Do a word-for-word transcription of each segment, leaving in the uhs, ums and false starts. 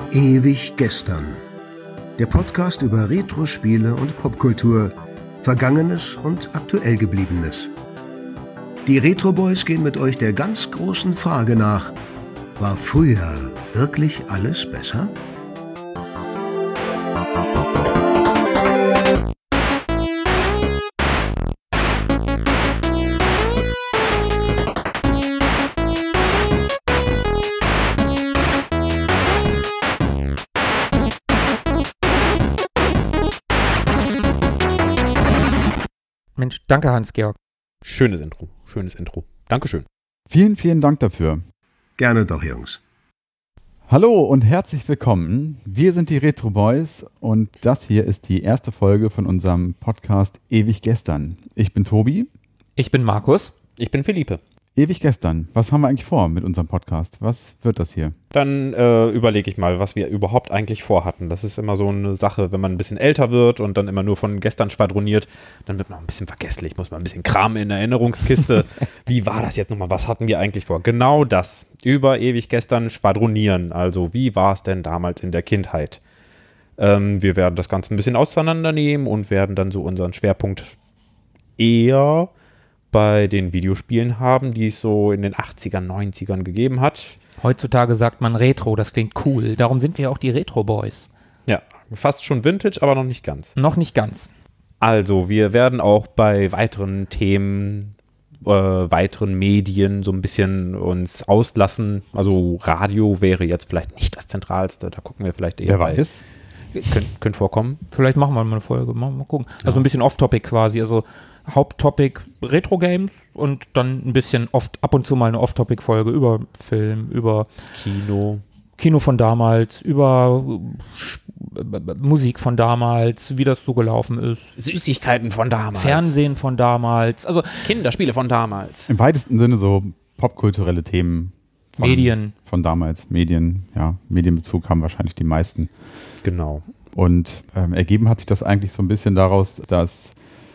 Ewig gestern. Der Podcast über Retro-Spiele und Popkultur, Vergangenes und aktuell Gebliebenes. Die Retro Boys gehen mit euch der ganz großen Frage nach: War früher wirklich alles besser? Mensch, danke Hans-Georg. Schönes Intro, schönes Intro. Dankeschön. Vielen, vielen Dank dafür. Gerne doch, Jungs. Hallo und herzlich willkommen. Wir sind die Retro Boys und das hier ist die erste Folge von unserem Podcast Ewig gestern. Ich bin Tobi. Ich bin Markus. Ich bin Philippe. Ewig gestern. Was haben wir eigentlich vor mit unserem Podcast? Was wird das hier? Dann äh, überlege ich mal, was wir überhaupt eigentlich vorhatten. Das ist immer so eine Sache, wenn man ein bisschen älter wird und dann immer nur von gestern schwadroniert, dann wird man ein bisschen vergesslich, muss man ein bisschen kramen in der Erinnerungskiste. Wie war das jetzt nochmal? Was hatten wir eigentlich vor? Genau das. Über ewig gestern schwadronieren. Also wie war es denn damals in der Kindheit? Ähm, wir werden das Ganze ein bisschen auseinandernehmen und werden dann so unseren Schwerpunkt eher bei den Videospielen haben, die es so in den achtzigern, neunzigern gegeben hat. Heutzutage sagt man Retro, das klingt cool. Darum sind wir auch die Retro Boys. Ja, fast schon Vintage, aber noch nicht ganz. Noch nicht ganz. Also, wir werden auch bei weiteren Themen, äh, weiteren Medien so ein bisschen uns auslassen. Also, Radio wäre jetzt vielleicht nicht das Zentralste. Da gucken wir vielleicht eher. Wer weiß. Könnt, könnt vorkommen. Vielleicht machen wir mal eine Folge. Mal, mal gucken. Also, ein bisschen off-topic quasi. Also, Haupttopic Retro-Games und dann ein bisschen oft, ab und zu mal eine Off-Topic-Folge über Film, über Kino. Kino von damals, über äh, Musik von damals, wie das so gelaufen ist. Süßigkeiten von damals. Fernsehen von damals. Also Kinderspiele von damals. Im weitesten Sinne so popkulturelle Themen. Von, Medien. Von damals. Medien, ja. Medienbezug haben wahrscheinlich die meisten. Genau. Und ähm, ergeben hat sich das eigentlich so ein bisschen daraus, dass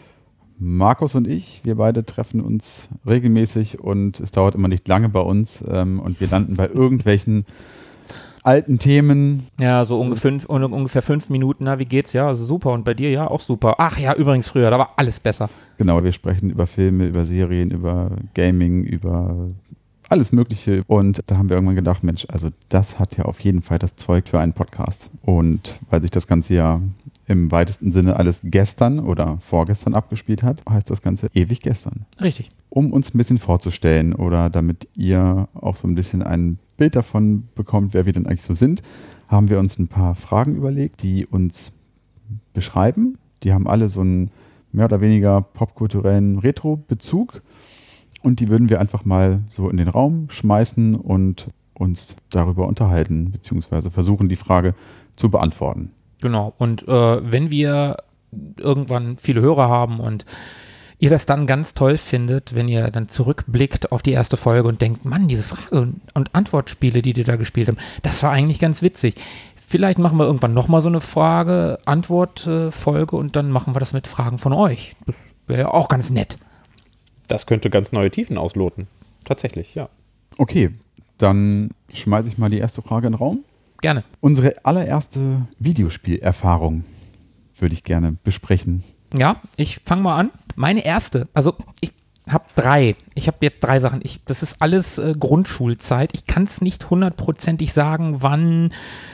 Markus und ich, wir beide treffen uns regelmäßig und es dauert immer nicht lange bei uns ähm, und wir landen bei irgendwelchen alten Themen. Ja, so ungefähr fünf, ungefähr fünf Minuten, na, wie geht's? Ja, also super. Und bei dir ja auch super. Ach ja, übrigens früher, da war alles besser. Genau, wir sprechen über Filme, über Serien, über Gaming, über alles Mögliche. Und da haben wir irgendwann gedacht, Mensch, also das hat ja auf jeden Fall das Zeug für einen Podcast. Und weil sich das Ganze ja im weitesten Sinne alles gestern oder vorgestern abgespielt hat, heißt das Ganze ewig gestern. Richtig. Um uns ein bisschen vorzustellen oder damit ihr auch so ein bisschen ein Bild davon bekommt, wer wir denn eigentlich so sind, haben wir uns ein paar Fragen überlegt, die uns beschreiben. Die haben alle so einen mehr oder weniger popkulturellen Retro-Bezug und die würden wir einfach mal so in den Raum schmeißen und uns darüber unterhalten, beziehungsweise versuchen, die Frage zu beantworten. Genau. Und äh, wenn wir irgendwann viele Hörer haben und ihr das dann ganz toll findet, wenn ihr dann zurückblickt auf die erste Folge und denkt, Mann, diese Frage- und Antwortspiele, die die da gespielt haben, das war eigentlich ganz witzig. Vielleicht machen wir irgendwann nochmal so eine Frage-Antwort-Folge und dann machen wir das mit Fragen von euch. Das wäre ja auch ganz nett. Das könnte ganz neue Tiefen ausloten. Tatsächlich, ja. Okay, dann schmeiße ich mal die erste Frage in den Raum. Gerne. Unsere allererste Videospielerfahrung würde ich gerne besprechen. Ja, ich fange mal an. Meine erste, also ich habe drei. Ich habe jetzt drei Sachen. Ich, das ist alles äh, Grundschulzeit. Ich kann es nicht hundertprozentig sagen, wann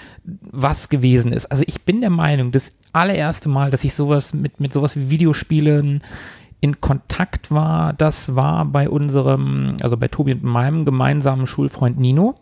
was gewesen ist. Also ich bin der Meinung, das allererste Mal, dass ich sowas mit, mit sowas wie Videospielen in Kontakt war, das war bei unserem, also bei Tobi und meinem gemeinsamen Schulfreund Nino.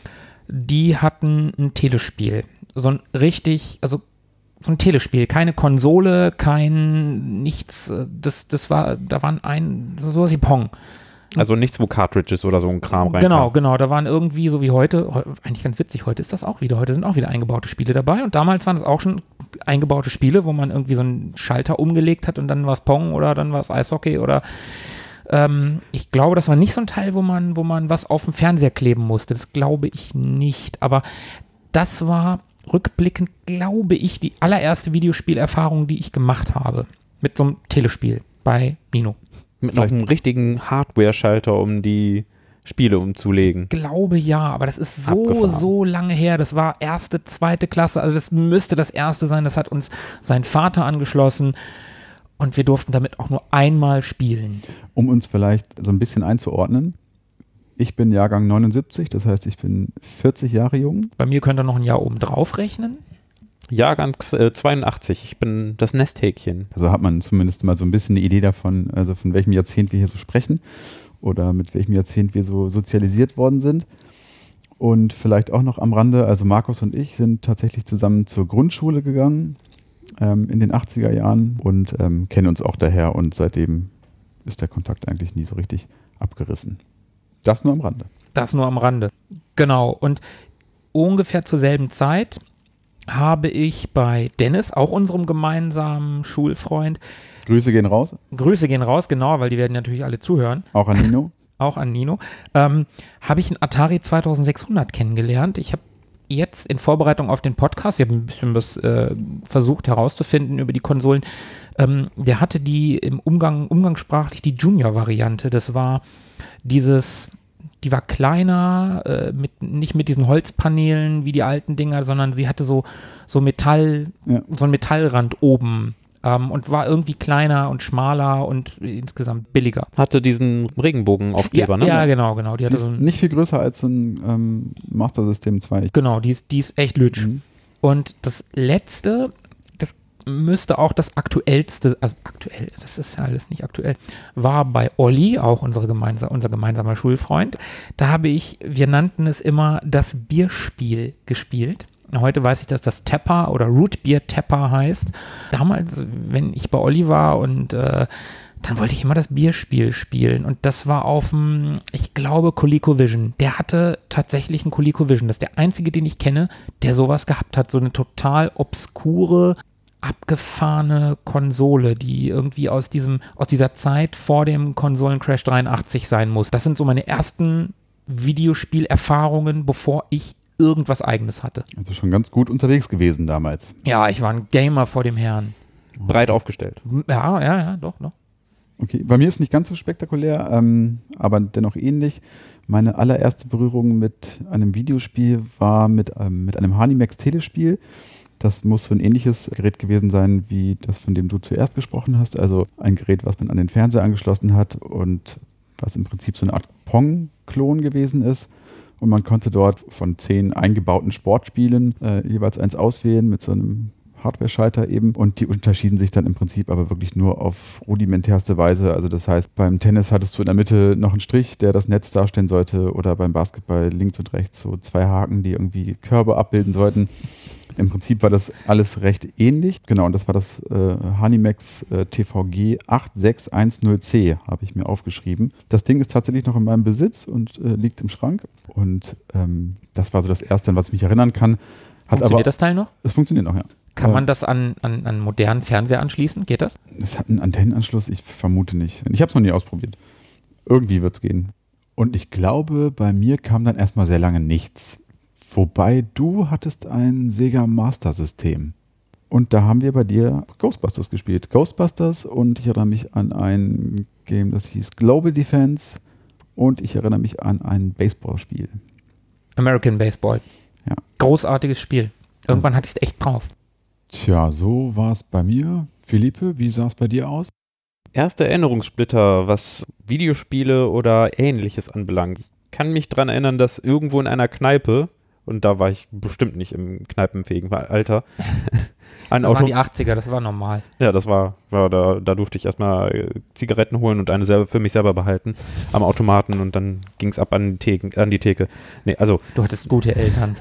Die hatten ein Telespiel. So ein richtig, also so ein Telespiel, keine Konsole, kein nichts. Das, das war, da waren ein, sowas wie Pong. Also nichts, wo Cartridges oder so ein Kram rein. Genau, genau. Da waren irgendwie so wie heute, eigentlich ganz witzig, heute ist das auch wieder. Heute sind auch wieder eingebaute Spiele dabei. Und damals waren es auch schon eingebaute Spiele, wo man irgendwie so einen Schalter umgelegt hat und dann war es Pong oder dann war es Eishockey oder ähm, ich glaube, das war nicht so ein Teil, wo man, wo man was auf dem Fernseher kleben musste. Das glaube ich nicht. Aber das war rückblickend, glaube ich, die allererste Videospielerfahrung, die ich gemacht habe. Mit so einem Telespiel bei Nino. Mit noch einem richtigen Hardware-Schalter, um die Spiele umzulegen. Glaube ja, aber das ist so, Abgefahren. so lange her. Das war erste, zweite Klasse, also das müsste das erste sein. Das hat uns sein Vater angeschlossen und wir durften damit auch nur einmal spielen. Um uns vielleicht so ein bisschen einzuordnen, ich bin Jahrgang neunundsiebzig, das heißt, ich bin vierzig Jahre jung. Bei mir könnt ihr noch ein Jahr oben drauf rechnen. Jahrgang äh, zweiundachtzig, ich bin das Nesthäkchen. Also hat man zumindest mal so ein bisschen eine Idee davon, also von welchem Jahrzehnt wir hier so sprechen oder mit welchem Jahrzehnt wir so sozialisiert worden sind. Und vielleicht auch noch am Rande, also Markus und ich sind tatsächlich zusammen zur Grundschule gegangen ähm, in den achtziger Jahren und ähm, kennen uns auch daher und seitdem ist der Kontakt eigentlich nie so richtig abgerissen. Das nur am Rande. Das nur am Rande. Genau. Und ungefähr zur selben Zeit habe ich bei Dennis, auch unserem gemeinsamen Schulfreund, Grüße gehen raus. Grüße gehen raus, genau, weil die werden natürlich alle zuhören, Auch an Nino. auch an Nino, ähm, habe ich einen Atari zweitausendsechshundert kennengelernt. Ich habe jetzt in Vorbereitung auf den Podcast, ich habe ein bisschen was äh, versucht herauszufinden über die Konsolen, ähm, der hatte die im Umgang, umgangssprachlich die Junior-Variante. Das war dieses, die war kleiner, äh, mit, nicht mit diesen Holzpaneelen wie die alten Dinger, sondern sie hatte so, so Metall, Ja. so ein Metallrand oben ähm, und war irgendwie kleiner und schmaler und insgesamt billiger. Hatte diesen Regenbogenaufkleber, Ja, ne? ja, genau, genau. Die Die hatte ist so ein, nicht viel größer als so ein ähm, Master System zwei. genau, die ist, die ist echt lütsch. Mhm. Und das letzte, das müsste auch das aktuellste, also aktuell, das ist ja alles nicht aktuell, war bei Olli, auch unsere gemeinsa unser gemeinsamer Schulfreund. Da habe ich, wir nannten es immer das Bierspiel gespielt. Heute weiß ich, dass das Tapper oder Root Beer Tapper heißt. Damals, wenn ich bei Olli war und äh, dann wollte ich immer das Bierspiel spielen und das war auf dem, ich glaube, ColecoVision. Der hatte tatsächlich einen ColecoVision. Das ist der einzige, den ich kenne, der sowas gehabt hat. So eine total obskure, abgefahrene Konsole, die irgendwie aus diesem, aus dieser Zeit vor dem Konsolencrash dreiundachtzig sein muss. Das sind so meine ersten Videospielerfahrungen, bevor ich irgendwas Eigenes hatte. Also schon ganz gut unterwegs gewesen damals. Ja, ich war ein Gamer vor dem Herrn. Breit aufgestellt. Ja, ja, ja, doch, doch. Okay, bei mir ist nicht ganz so spektakulär, ähm, aber dennoch ähnlich. Meine allererste Berührung mit einem Videospiel war mit, ähm, mit einem Hanimex Telespiel. Das muss so ein ähnliches Gerät gewesen sein, wie das, von dem du zuerst gesprochen hast. Also ein Gerät, was man an den Fernseher angeschlossen hat und was im Prinzip so eine Art Pong-Klon gewesen ist. Und man konnte dort von zehn eingebauten Sportspielen äh, jeweils eins auswählen mit so einem Hardware-Schalter eben. Und die unterschieden sich dann im Prinzip aber wirklich nur auf rudimentärste Weise. Also das heißt, beim Tennis hattest du in der Mitte noch einen Strich, der das Netz darstellen sollte. Oder beim Basketball links und rechts so zwei Haken, die irgendwie Körbe abbilden sollten. Im Prinzip war das alles recht ähnlich. Genau, und das war das äh, Hanimex äh, T V G acht sechs eins null C, habe ich mir aufgeschrieben. Das Ding ist tatsächlich noch in meinem Besitz und äh, liegt im Schrank. Und ähm, das war so das Erste, an was ich mich erinnern kann. Hat Funktioniert aber, das Teil noch? es funktioniert noch, ja. Kann Äh, man das an, an, an modernen Fernseher anschließen? Geht das? Es hat einen Antennenanschluss, ich vermute nicht. Ich habe es noch nie ausprobiert. Irgendwie wird es gehen. Und ich glaube, bei mir kam dann erstmal sehr lange nichts. Wobei du hattest ein Sega Master System. Und da haben wir bei dir Ghostbusters gespielt. Ghostbusters und ich erinnere mich an ein Game, das hieß Global Defense und ich erinnere mich an ein Baseballspiel. American Baseball. Ja. Großartiges Spiel. Irgendwann hatte ich es echt drauf. Tja, so war es bei mir. Philippe, wie sah es bei dir aus? Erste Erinnerungssplitter, was Videospiele oder Ähnliches anbelangt. Ich kann mich daran erinnern, dass irgendwo in einer Kneipe, und da war ich bestimmt nicht im kneipenfähigen Alter, ein Das Auto. waren die achtziger, das war normal. Ja, das war, war da, da durfte ich erstmal äh, Zigaretten holen und eine selber für mich selber behalten am Automaten und dann ging es ab an die, Theken, an die Theke. Nee, also, Du hattest gute Eltern.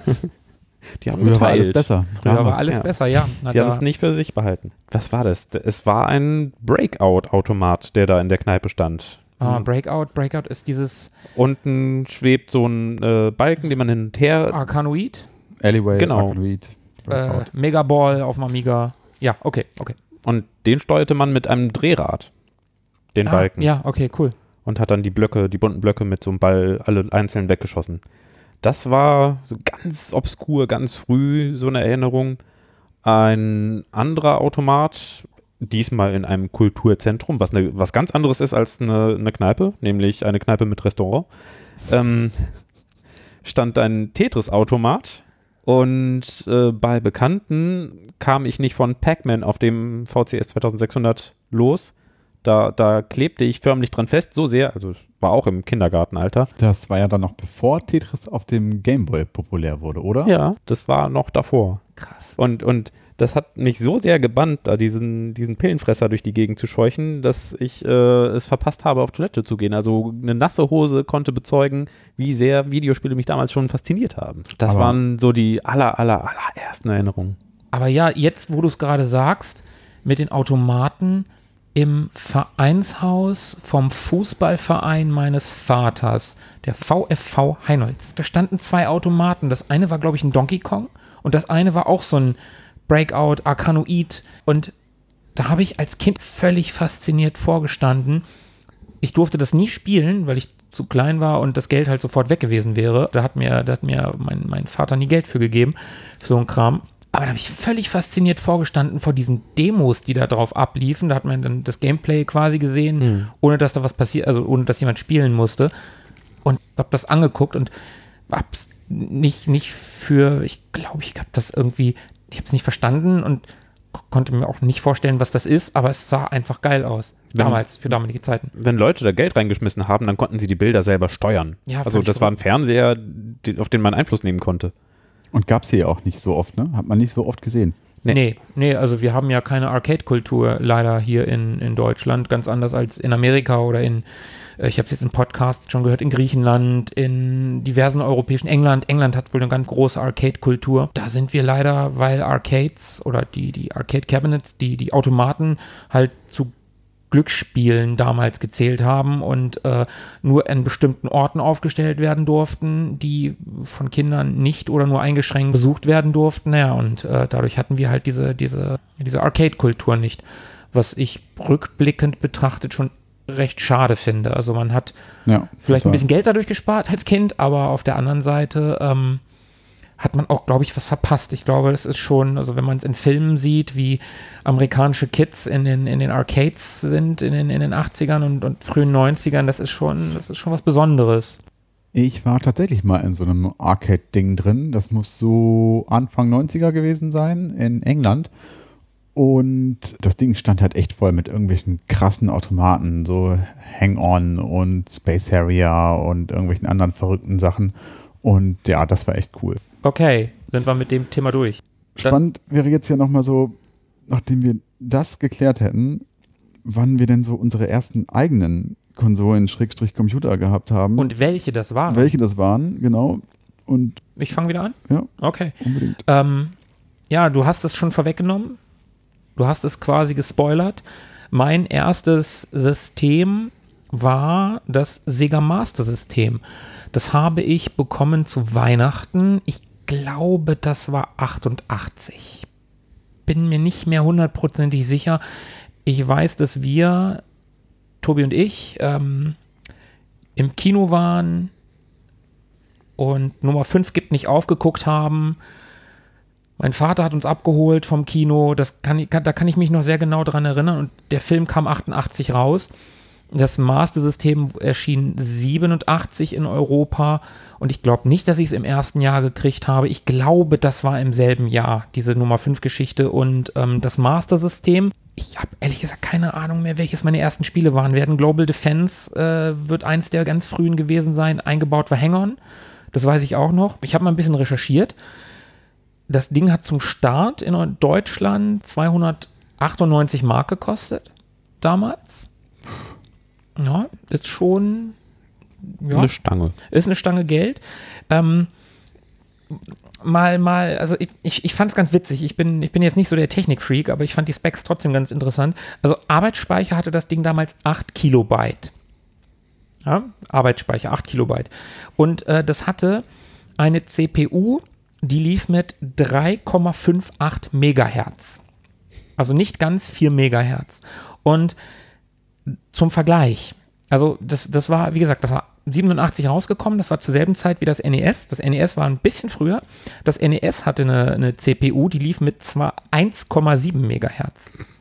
die haben Früher war alles geteilt. besser. Früher war Damals. alles ja. besser, ja. Na, Die haben da- es nicht für sich behalten. Was war das? Es war ein Breakout-Automat, der da in der Kneipe stand. Ah, Breakout, Breakout ist dieses Unten schwebt so ein äh, Balken, den man hin und her. Arcanoid, Alleyway, Genau. Arcanoid, äh, Breakout. Megaball auf dem Amiga. Ja, okay, okay. Und den steuerte man mit einem Drehrad. Den Ah, Balken. ja, okay, cool. Und hat dann die Blöcke, die bunten Blöcke mit so einem Ball alle einzeln weggeschossen. Das war so ganz obskur, ganz früh so eine Erinnerung. Ein anderer Automat diesmal in einem Kulturzentrum, was, eine, was ganz anderes ist als eine, eine Kneipe, nämlich eine Kneipe mit Restaurant, ähm, stand ein Tetris-Automat und äh, bei Bekannten kam ich nicht von Pac-Man auf dem V C S zweitausendsechshundert los. Da, da klebte ich förmlich dran fest, so sehr, also war auch im Kindergartenalter. Das war ja dann noch bevor Tetris auf dem Gameboy populär wurde, oder? Ja, das war noch davor. Krass. Und, und das hat mich so sehr gebannt, da diesen, diesen Pillenfresser durch die Gegend zu scheuchen, dass ich äh, es verpasst habe, auf Toilette zu gehen. Also eine nasse Hose konnte bezeugen, wie sehr Videospiele mich damals schon fasziniert haben. Das Aber waren so die aller, aller, allerersten Erinnerungen. Aber ja, jetzt, wo du es gerade sagst, mit den Automaten im Vereinshaus vom Fußballverein meines Vaters, der V F V Heinolz. Da standen zwei Automaten. Das eine war, glaube ich, ein Donkey Kong und das eine war auch so ein Breakout, Arkanoid. Und da habe ich als Kind völlig fasziniert vorgestanden. Ich durfte das nie spielen, weil ich zu klein war und das Geld halt sofort weg gewesen wäre. Da hat mir, da hat mir mein, mein Vater nie Geld für gegeben, für so einen Kram. Aber da habe ich völlig fasziniert vorgestanden vor diesen Demos, die da drauf abliefen. Da hat man dann das Gameplay quasi gesehen, mhm. ohne dass da was passiert, also ohne dass jemand spielen musste. Und habe das angeguckt und hab's nicht, nicht für, ich glaube, ich habe das irgendwie, ich habe es nicht verstanden und konnte mir auch nicht vorstellen, was das ist, aber es sah einfach geil aus. Wenn, damals, für damalige Zeiten. Wenn Leute da Geld reingeschmissen haben, dann konnten sie die Bilder selber steuern. Ja, also das war ein Fernseher, die, auf den man Einfluss nehmen konnte. Und gab es hier auch nicht so oft, ne? Hat man nicht so oft gesehen. Nee, nee, nee, also wir haben ja keine Arcade-Kultur leider hier in, in Deutschland, ganz anders als in Amerika oder in, äh, ich habe es jetzt im Podcast schon gehört, in Griechenland, in diversen europäischen, England. England hat wohl eine ganz große Arcade-Kultur. Da sind wir leider, weil Arcades oder die, die Arcade-Cabinets, die, die Automaten halt zu Glücksspielen damals gezählt haben und äh, nur an bestimmten Orten aufgestellt werden durften, die von Kindern nicht oder nur eingeschränkt besucht werden durften. Ja, und äh, dadurch hatten wir halt diese, diese, diese Arcade-Kultur nicht, was ich rückblickend betrachtet schon recht schade finde. Also man hat ja, vielleicht total. ein bisschen Geld dadurch gespart als Kind, aber auf der anderen Seite ähm, hat man auch, glaube ich, was verpasst. Ich glaube, das ist schon, also wenn man es in Filmen sieht, wie amerikanische Kids in den, in den Arcades sind, in den, in den achtzigern und, und frühen neunzigern, das ist schon, das ist schon was Besonderes. Ich war tatsächlich mal in so einem Arcade-Ding drin. Das muss so Anfang neunziger gewesen sein in England. Und das Ding stand halt echt voll mit irgendwelchen krassen Automaten, so Hang-On und Space Harrier und irgendwelchen anderen verrückten Sachen. Und ja, das war echt cool. Okay, sind wir mit dem Thema durch. Spannend wäre jetzt ja nochmal so, nachdem wir das geklärt hätten, wann wir denn so unsere ersten eigenen Konsolen, Schrägstrich Computer gehabt haben. Und welche das waren. Welche das waren, genau. Und ich fange wieder an? Ja, okay. Unbedingt. Ähm, ja, du hast es schon vorweggenommen. Du hast es quasi gespoilert. Mein erstes System war das Sega Master System. Das habe ich bekommen zu Weihnachten. Ich glaube, das war achtundachtzig. Bin mir nicht mehr hundertprozentig sicher. Ich weiß, dass wir, Tobi und ich, ähm, im Kino waren und Nummer fünf gibt nicht aufgeguckt haben. Mein Vater hat uns abgeholt vom Kino. Das kann, kann, da kann ich mich noch sehr genau dran erinnern. Und der Film kam achtundachtzig raus. Das Master-System erschien siebenundachtzig in Europa und ich glaube nicht, dass ich es im ersten Jahr gekriegt habe. Ich glaube, das war im selben Jahr, diese Nummer fünf Geschichte und ähm, das Master-System. Ich habe ehrlich gesagt keine Ahnung mehr, welches meine ersten Spiele waren. Werden Global Defense äh, wird eins der ganz frühen gewesen sein. Eingebaut war Hang-On, das weiß ich auch noch. Ich habe mal ein bisschen recherchiert. Das Ding hat zum Start in Deutschland zweihundertachtundneunzig Mark gekostet, damals. Ja, ist schon ja, eine Stange. Ist eine Stange Geld. Ähm, mal, mal, also ich, ich, ich fand es ganz witzig. Ich bin, ich bin jetzt nicht so der Technikfreak, aber ich fand die Specs trotzdem ganz interessant. Also Arbeitsspeicher hatte das Ding damals acht Kilobyte. Ja, Arbeitsspeicher, acht Kilobyte. Und äh, das hatte eine C P U, die lief mit drei Komma achtundfünfzig Megahertz. Also nicht ganz vier Megahertz. Und zum Vergleich, also das, das war, wie gesagt, das war siebenundachtzig rausgekommen, das war zur selben Zeit wie das N E S. Das N E S war ein bisschen früher. Das N E S hatte eine, eine C P U, die lief mit zwar eins Komma sieben Megahertz.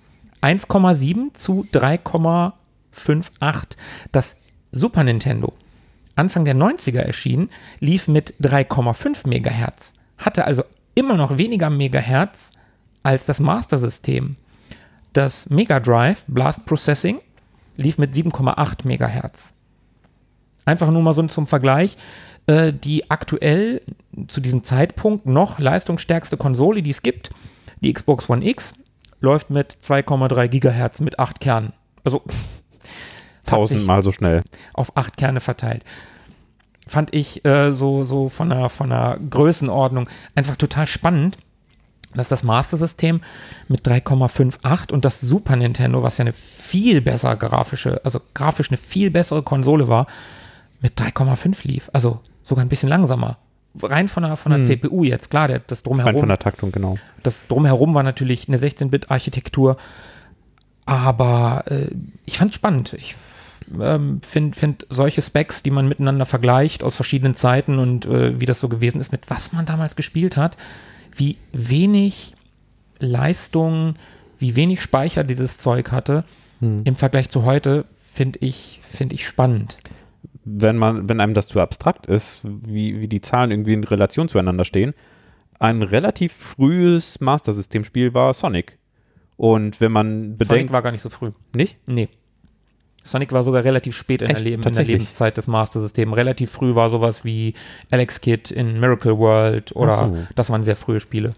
eins Komma sieben zu drei Komma achtundfünfzig. Das Super Nintendo, Anfang der neunziger erschienen, lief mit drei Komma fünf Megahertz. Hatte also immer noch weniger Megahertz als das Master System. Das Mega Drive Blast Processing lief mit sieben Komma acht Megahertz. Einfach nur mal so zum Vergleich, äh, die aktuell zu diesem Zeitpunkt noch leistungsstärkste Konsole, die es gibt, die Xbox One X, läuft mit zwei Komma drei Gigahertz mit acht Kernen. Also tausendmal so schnell. Auf acht Kerne verteilt. Fand ich äh, so, so von der, von der Größenordnung einfach total spannend, dass das Master System mit drei Komma achtundfünfzig und das Super Nintendo, was ja eine viel bessere grafische, also grafisch eine viel bessere Konsole war, mit drei Komma fünf lief. Also sogar ein bisschen langsamer. Rein von der, von der hm. C P U jetzt, klar, der, das Drumherum. Rein von der Taktung, genau. Das Drumherum war natürlich eine sechzehn-Bit-Architektur, aber äh, ich fand es spannend. Ich ähm, finde find solche Specs, die man miteinander vergleicht aus verschiedenen Zeiten und äh, wie das so gewesen ist, mit was man damals gespielt hat, wie wenig Leistung, wie wenig Speicher dieses Zeug hatte, hm. im Vergleich zu heute, finde ich, find ich spannend. Wenn man, wenn einem das zu abstrakt ist, wie, wie die Zahlen irgendwie in Relation zueinander stehen, ein relativ frühes Master-System-Spiel war Sonic. Und wenn man bedenkt... Sonic war gar nicht so früh. Nicht? Nee. Sonic war sogar relativ spät in, Echt? der, Leben, in der Lebenszeit des Master-Systems. Relativ früh war sowas wie Alex Kidd in Miracle World oder so. Das waren sehr frühe Spiele.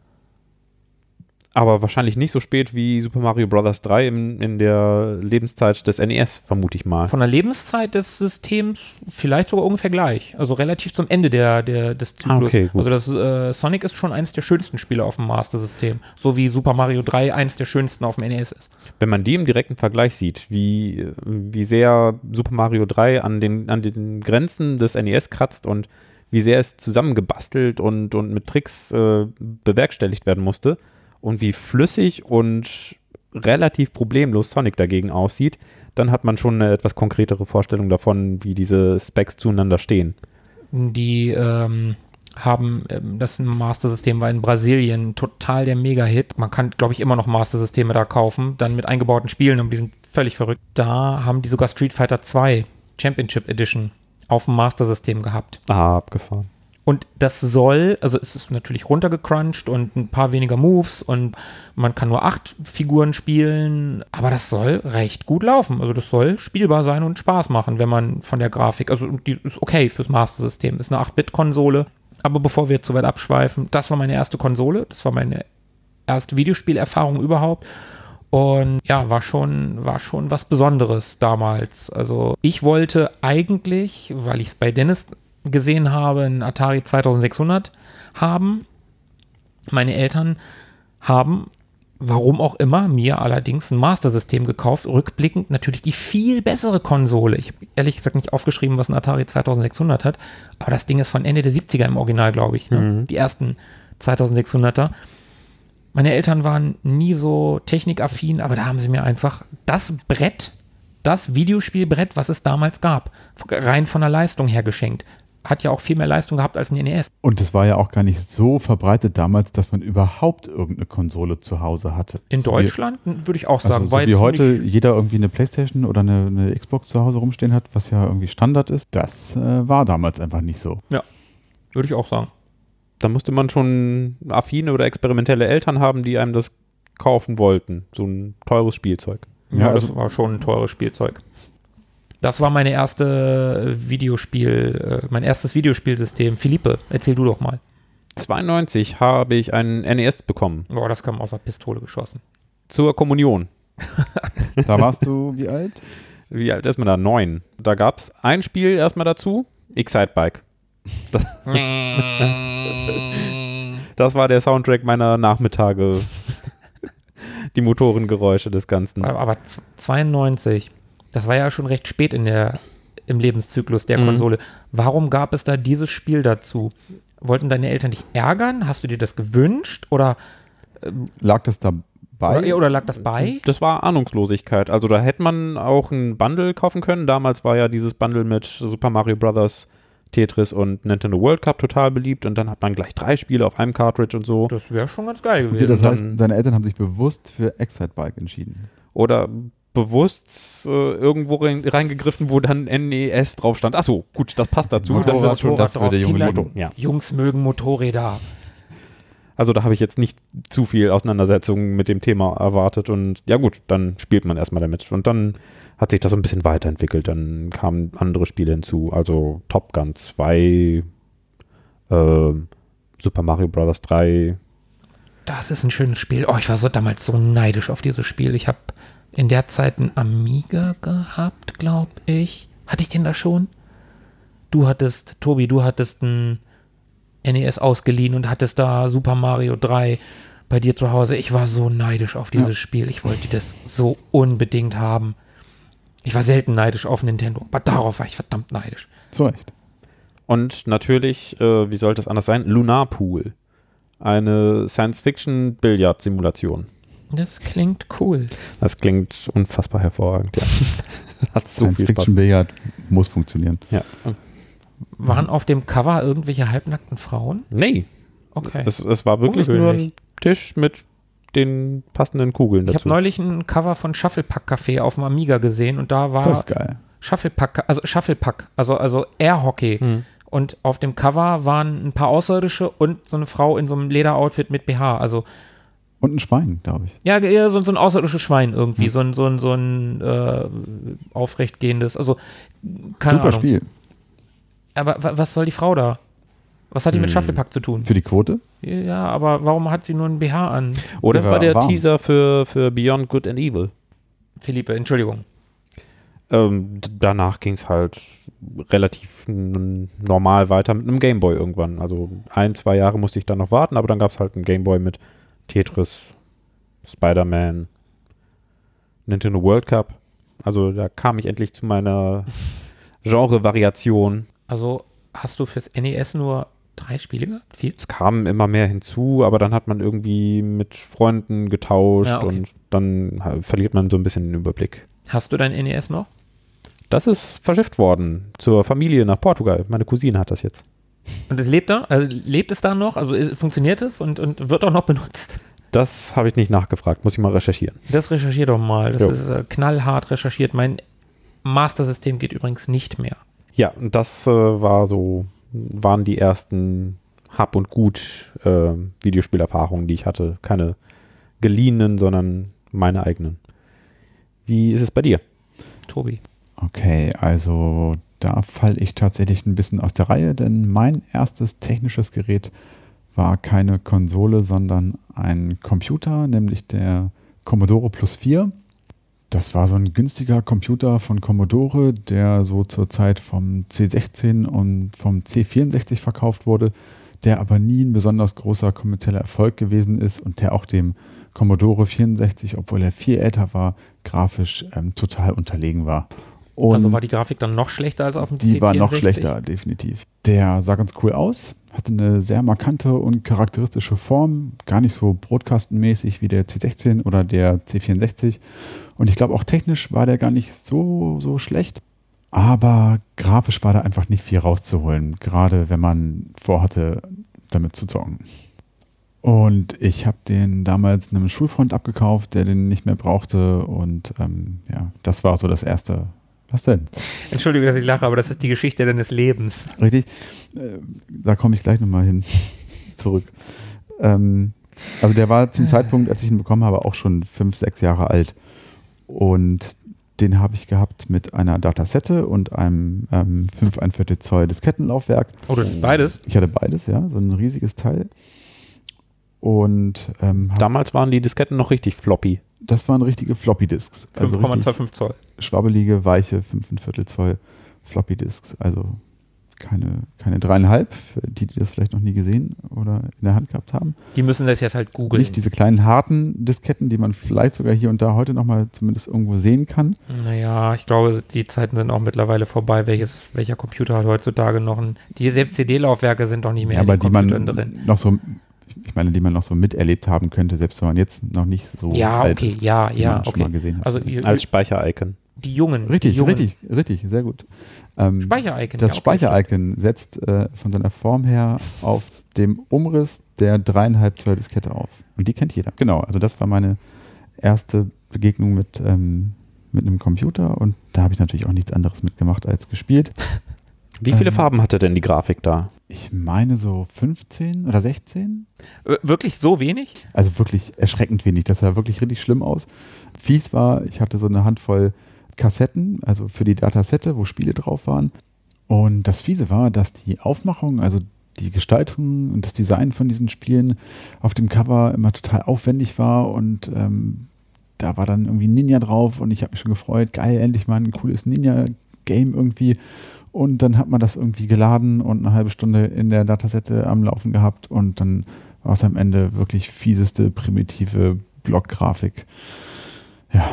Aber wahrscheinlich nicht so spät wie Super Mario Bros. drei in, in der Lebenszeit des N E S, vermute ich mal. Von der Lebenszeit des Systems vielleicht sogar ungefähr gleich. Also relativ zum Ende der, der, des Zyklus. Ah, okay, gut. Also das äh, Sonic ist schon eines der schönsten Spiele auf dem Master-System. So wie Super Mario drei eines der schönsten auf dem N E S ist. Wenn man die im direkten Vergleich sieht, wie, wie sehr Super Mario drei an den, an den Grenzen des N E S kratzt und wie sehr es zusammengebastelt und, und mit Tricks äh, bewerkstelligt werden musste, und wie flüssig und relativ problemlos Sonic dagegen aussieht, dann hat man schon eine etwas konkretere Vorstellung davon, wie diese Specs zueinander stehen. Die ähm, haben, ähm, das Master-System war in Brasilien total der Mega-Hit. Man kann, glaube ich, immer noch Master-Systeme da kaufen, dann mit eingebauten Spielen, und die sind völlig verrückt. Da haben die sogar Street Fighter zwei Championship Edition auf dem Master-System gehabt. Ah, abgefahren. Und das soll, also es ist natürlich runtergecrunched und ein paar weniger Moves und man kann nur acht Figuren spielen, aber das soll recht gut laufen. Also das soll spielbar sein und Spaß machen, wenn man von der Grafik, also die ist okay fürs Master-System, ist eine acht-Bit-Konsole. Aber bevor wir jetzt so weit abschweifen, das war meine erste Konsole, das war meine erste Videospielerfahrung überhaupt. Und ja, war schon, war schon was Besonderes damals. Also ich wollte eigentlich, weil ich es bei Dennis gesehen habe, einen Atari zweitausendsechshundert haben. Meine Eltern haben, warum auch immer, mir allerdings ein Master-System gekauft. Rückblickend natürlich die viel bessere Konsole. Ich habe ehrlich gesagt nicht aufgeschrieben, was ein Atari zweitausendsechshundert hat, aber das Ding ist von Ende der siebziger im Original, glaube ich. Ne? Mhm. Die ersten zweitausendsechshunderter. Meine Eltern waren nie so technikaffin, aber da haben sie mir einfach das Brett, das Videospielbrett, was es damals gab, rein von der Leistung her geschenkt. Hat ja auch viel mehr Leistung gehabt als ein N E S. Und es war ja auch gar nicht so verbreitet damals, dass man überhaupt irgendeine Konsole zu Hause hatte. In so Deutschland wie, würde ich auch sagen. Also so wie heute jeder irgendwie eine Playstation oder eine, eine Xbox zu Hause rumstehen hat, was ja irgendwie Standard ist, das äh, war damals einfach nicht so. Ja, würde ich auch sagen. Da musste man schon affine oder experimentelle Eltern haben, die einem das kaufen wollten. So ein teures Spielzeug. Ja, ja, das also war schon ein teures Spielzeug. Das war meine erste Videospiel, mein erstes Videospielsystem. Philippe, erzähl du doch mal. zweiundneunzig habe ich einen N E S bekommen. Boah, das kam aus der Pistole geschossen. Zur Kommunion. Da warst du wie alt? Wie alt ist man da? Neun. Da gab es ein Spiel erstmal dazu, Excitebike. Das, das war der Soundtrack meiner Nachmittage. Die Motorengeräusche des Ganzen. Aber zweiundneunzig, das war ja schon recht spät in der, im Lebenszyklus der mhm. Konsole. Warum gab es da dieses Spiel dazu? Wollten deine Eltern dich ärgern? Hast du dir das gewünscht? Oder ähm, lag das dabei? Oder, oder lag das bei? Das war Ahnungslosigkeit. Also da hätte man auch ein Bundle kaufen können. Damals war ja dieses Bundle mit Super Mario Bros. Tetris und Nintendo World Cup total beliebt und dann hat man gleich drei Spiele auf einem Cartridge und so. Das wäre schon ganz geil Okay, gewesen. das heißt, deine Eltern haben sich bewusst für Excitebike entschieden. Oder bewusst äh, irgendwo rein, reingegriffen, wo dann N E S drauf stand. Achso, gut, das passt dazu. Motorrad, Das ist schon das würde Junge Kinder, lieben. Ja. Jungs mögen Motorräder. Also da habe ich jetzt nicht zu viel Auseinandersetzung mit dem Thema erwartet und ja gut, dann spielt man erstmal damit. Und dann hat sich das so ein bisschen weiterentwickelt. Dann kamen andere Spiele hinzu, also Top Gun zwei, äh, Super Mario Bros. drei. Das ist ein schönes Spiel. Oh, ich war so damals so neidisch auf dieses Spiel. Ich habe in der Zeit einen Amiga gehabt, glaube ich. Hatte ich den da schon? Du hattest, Tobi, du hattest einen N E S ausgeliehen und hattest da Super Mario drei bei dir zu Hause. Ich war so neidisch auf dieses Ja. Spiel. Ich wollte das so unbedingt haben. Ich war selten neidisch auf Nintendo, aber darauf war ich verdammt neidisch. Zu Recht. Und natürlich, äh, wie sollte es anders sein, Lunar Pool. Eine Science-Fiction-Billard-Simulation. Das klingt cool. Das klingt unfassbar hervorragend, ja. Hat so viel Spaß. Science-Fiction-Billard muss funktionieren. Ja. Waren auf dem Cover irgendwelche halbnackten Frauen? Nee, Okay. es, es war wirklich nur ein Ungewöhnlich. Tisch mit den passenden Kugeln Ich dazu. habe neulich ein Cover von Shufflepack Café auf dem Amiga gesehen und da war Das ist geil. Shufflepack, also Shufflepack, also, also Air-Hockey. Hm. Und auf dem Cover waren ein paar Außerirdische und so eine Frau in so einem Lederoutfit mit B H. Also, Und ein Schwein, glaube ich. ja, eher so, so ein außerirdisches Schwein irgendwie. So ein, so ein, so ein äh, aufrechtgehendes, also, keine Super Ahnung. Spiel. Aber wa- was soll die Frau da? Was hat die mit Hm. Shufflepack zu tun? Für die Quote? Ja, aber warum hat sie nur ein B H an? Oder es Ja, war der warm. Teaser für, für Beyond Good and Evil. Philippe, Entschuldigung. Ähm, d- danach ging es halt relativ n- normal weiter mit einem Gameboy irgendwann. Also ein, zwei Jahre musste ich dann noch warten, aber dann gab es halt einen Gameboy mit Tetris, Spider-Man, Nintendo World Cup. Also da kam ich endlich zu meiner Genre-Variation. Also hast du fürs N E S nur drei Spiele gehabt? Vier? Es kamen immer mehr hinzu, aber dann hat man irgendwie mit Freunden getauscht Ja, okay. und dann ha- verliert man so ein bisschen den Überblick. Hast du dein N E S noch? Das ist verschifft worden zur Familie nach Portugal. Meine Cousine hat das jetzt. Und es lebt da? Also lebt es da noch? Also ist- funktioniert es und, und wird auch noch benutzt? Das habe ich nicht nachgefragt, muss ich mal recherchieren. Das recherchier doch mal. Das Jo. ist äh, knallhart recherchiert. Mein Master-System geht übrigens nicht mehr. Ja, und das äh, war so, waren die ersten Hab- und Gut-Videospielerfahrungen, die ich hatte. Keine geliehenen, sondern meine eigenen. Wie ist es bei dir? Tobi. Okay, also da falle ich tatsächlich ein bisschen aus der Reihe, denn mein erstes technisches Gerät war keine Konsole, sondern ein Computer, nämlich der Commodore Plus vier. Das war so ein günstiger Computer von Commodore, der so zur Zeit vom C sechzehn und vom C vierundsechzig verkauft wurde, der aber nie ein besonders großer kommerzieller Erfolg gewesen ist und der auch dem Commodore vierundsechzig, obwohl er viel älter war, grafisch ähm, total unterlegen war. Und Also war die Grafik dann noch schlechter als auf dem C die war noch vierundsechzig? schlechter, definitiv. Der sah ganz cool aus, hatte eine sehr markante und charakteristische Form, gar nicht so brotkastenmäßig wie der C sechzehn oder der C vierundsechzig. Und ich glaube, auch technisch war der gar nicht so, so schlecht. Aber grafisch war da einfach nicht viel rauszuholen, gerade wenn man vorhatte, damit zu zocken. Und ich habe den damals einem Schulfreund abgekauft, der den nicht mehr brauchte. Und ähm, ja, das war so das Erste. Was denn? Entschuldige, dass ich lache, aber das ist die Geschichte deines Lebens. Richtig? Äh, da komme ich gleich nochmal hin zurück. Ähm, also der war zum Zeitpunkt, als ich ihn bekommen habe, auch schon fünf, sechs Jahre alt. Und den habe ich gehabt mit einer Datasette und einem ähm, fünf Komma eins Zoll Diskettenlaufwerk. Oh, das ist beides? Ich hatte beides, ja, so ein riesiges Teil. Und ähm, hab, Damals waren die Disketten noch richtig floppy. das waren richtige Floppy-Disks. Also fünf Komma richtig fünfundzwanzig Zoll. schwabbelige, weiche fünf Komma fünf Zoll Floppy-Disks. Also keine, keine dreieinhalb, für die, die das vielleicht noch nie gesehen oder in der Hand gehabt haben. Die müssen das jetzt halt googeln. Nicht diese kleinen harten Disketten, die man vielleicht sogar hier und da heute nochmal zumindest irgendwo sehen kann. Naja, ich glaube, die Zeiten sind auch mittlerweile vorbei. Welches, welcher Computer hat heutzutage noch ein. Die selbst C D-Laufwerke sind doch nicht mehr Ja, in aber den die man Computern drin. noch so, ich meine, die man noch so miterlebt haben könnte, selbst wenn man jetzt noch nicht so Ja, alt okay, ist, ja, die ja, man schon okay. mal gesehen hat. Also ihr, Als Speicher-Icon. Die Jungen. Richtig, die Jungen. richtig, richtig, sehr gut. Ähm, Speicher-Icon. das ja, Speicher-Icon setzt äh, von seiner Form her auf dem Umriss der dreieinhalb Zoll Diskette auf. Und die kennt jeder. Genau, also das war meine erste Begegnung mit, ähm, mit einem Computer und da habe ich natürlich auch nichts anderes mitgemacht als gespielt. Wie viele ähm, Farben hatte denn die Grafik da? Ich meine so fünfzehn oder sechzehn. Äh, Wirklich so wenig? Also wirklich erschreckend wenig. Das sah wirklich richtig schlimm aus. Fies war, ich hatte so eine Handvoll Kassetten, also für die Datasette, wo Spiele drauf waren. Und das Fiese war, dass die Aufmachung, also die Gestaltung und das Design von diesen Spielen auf dem Cover immer total aufwendig war und ähm, da war dann irgendwie ein Ninja drauf und ich habe mich schon gefreut, geil, endlich mal ein cooles Ninja-Game irgendwie. Und dann hat man das irgendwie geladen und eine halbe Stunde in der Datasette am Laufen gehabt und dann war es am Ende wirklich fieseste, primitive Blockgrafik. Ja,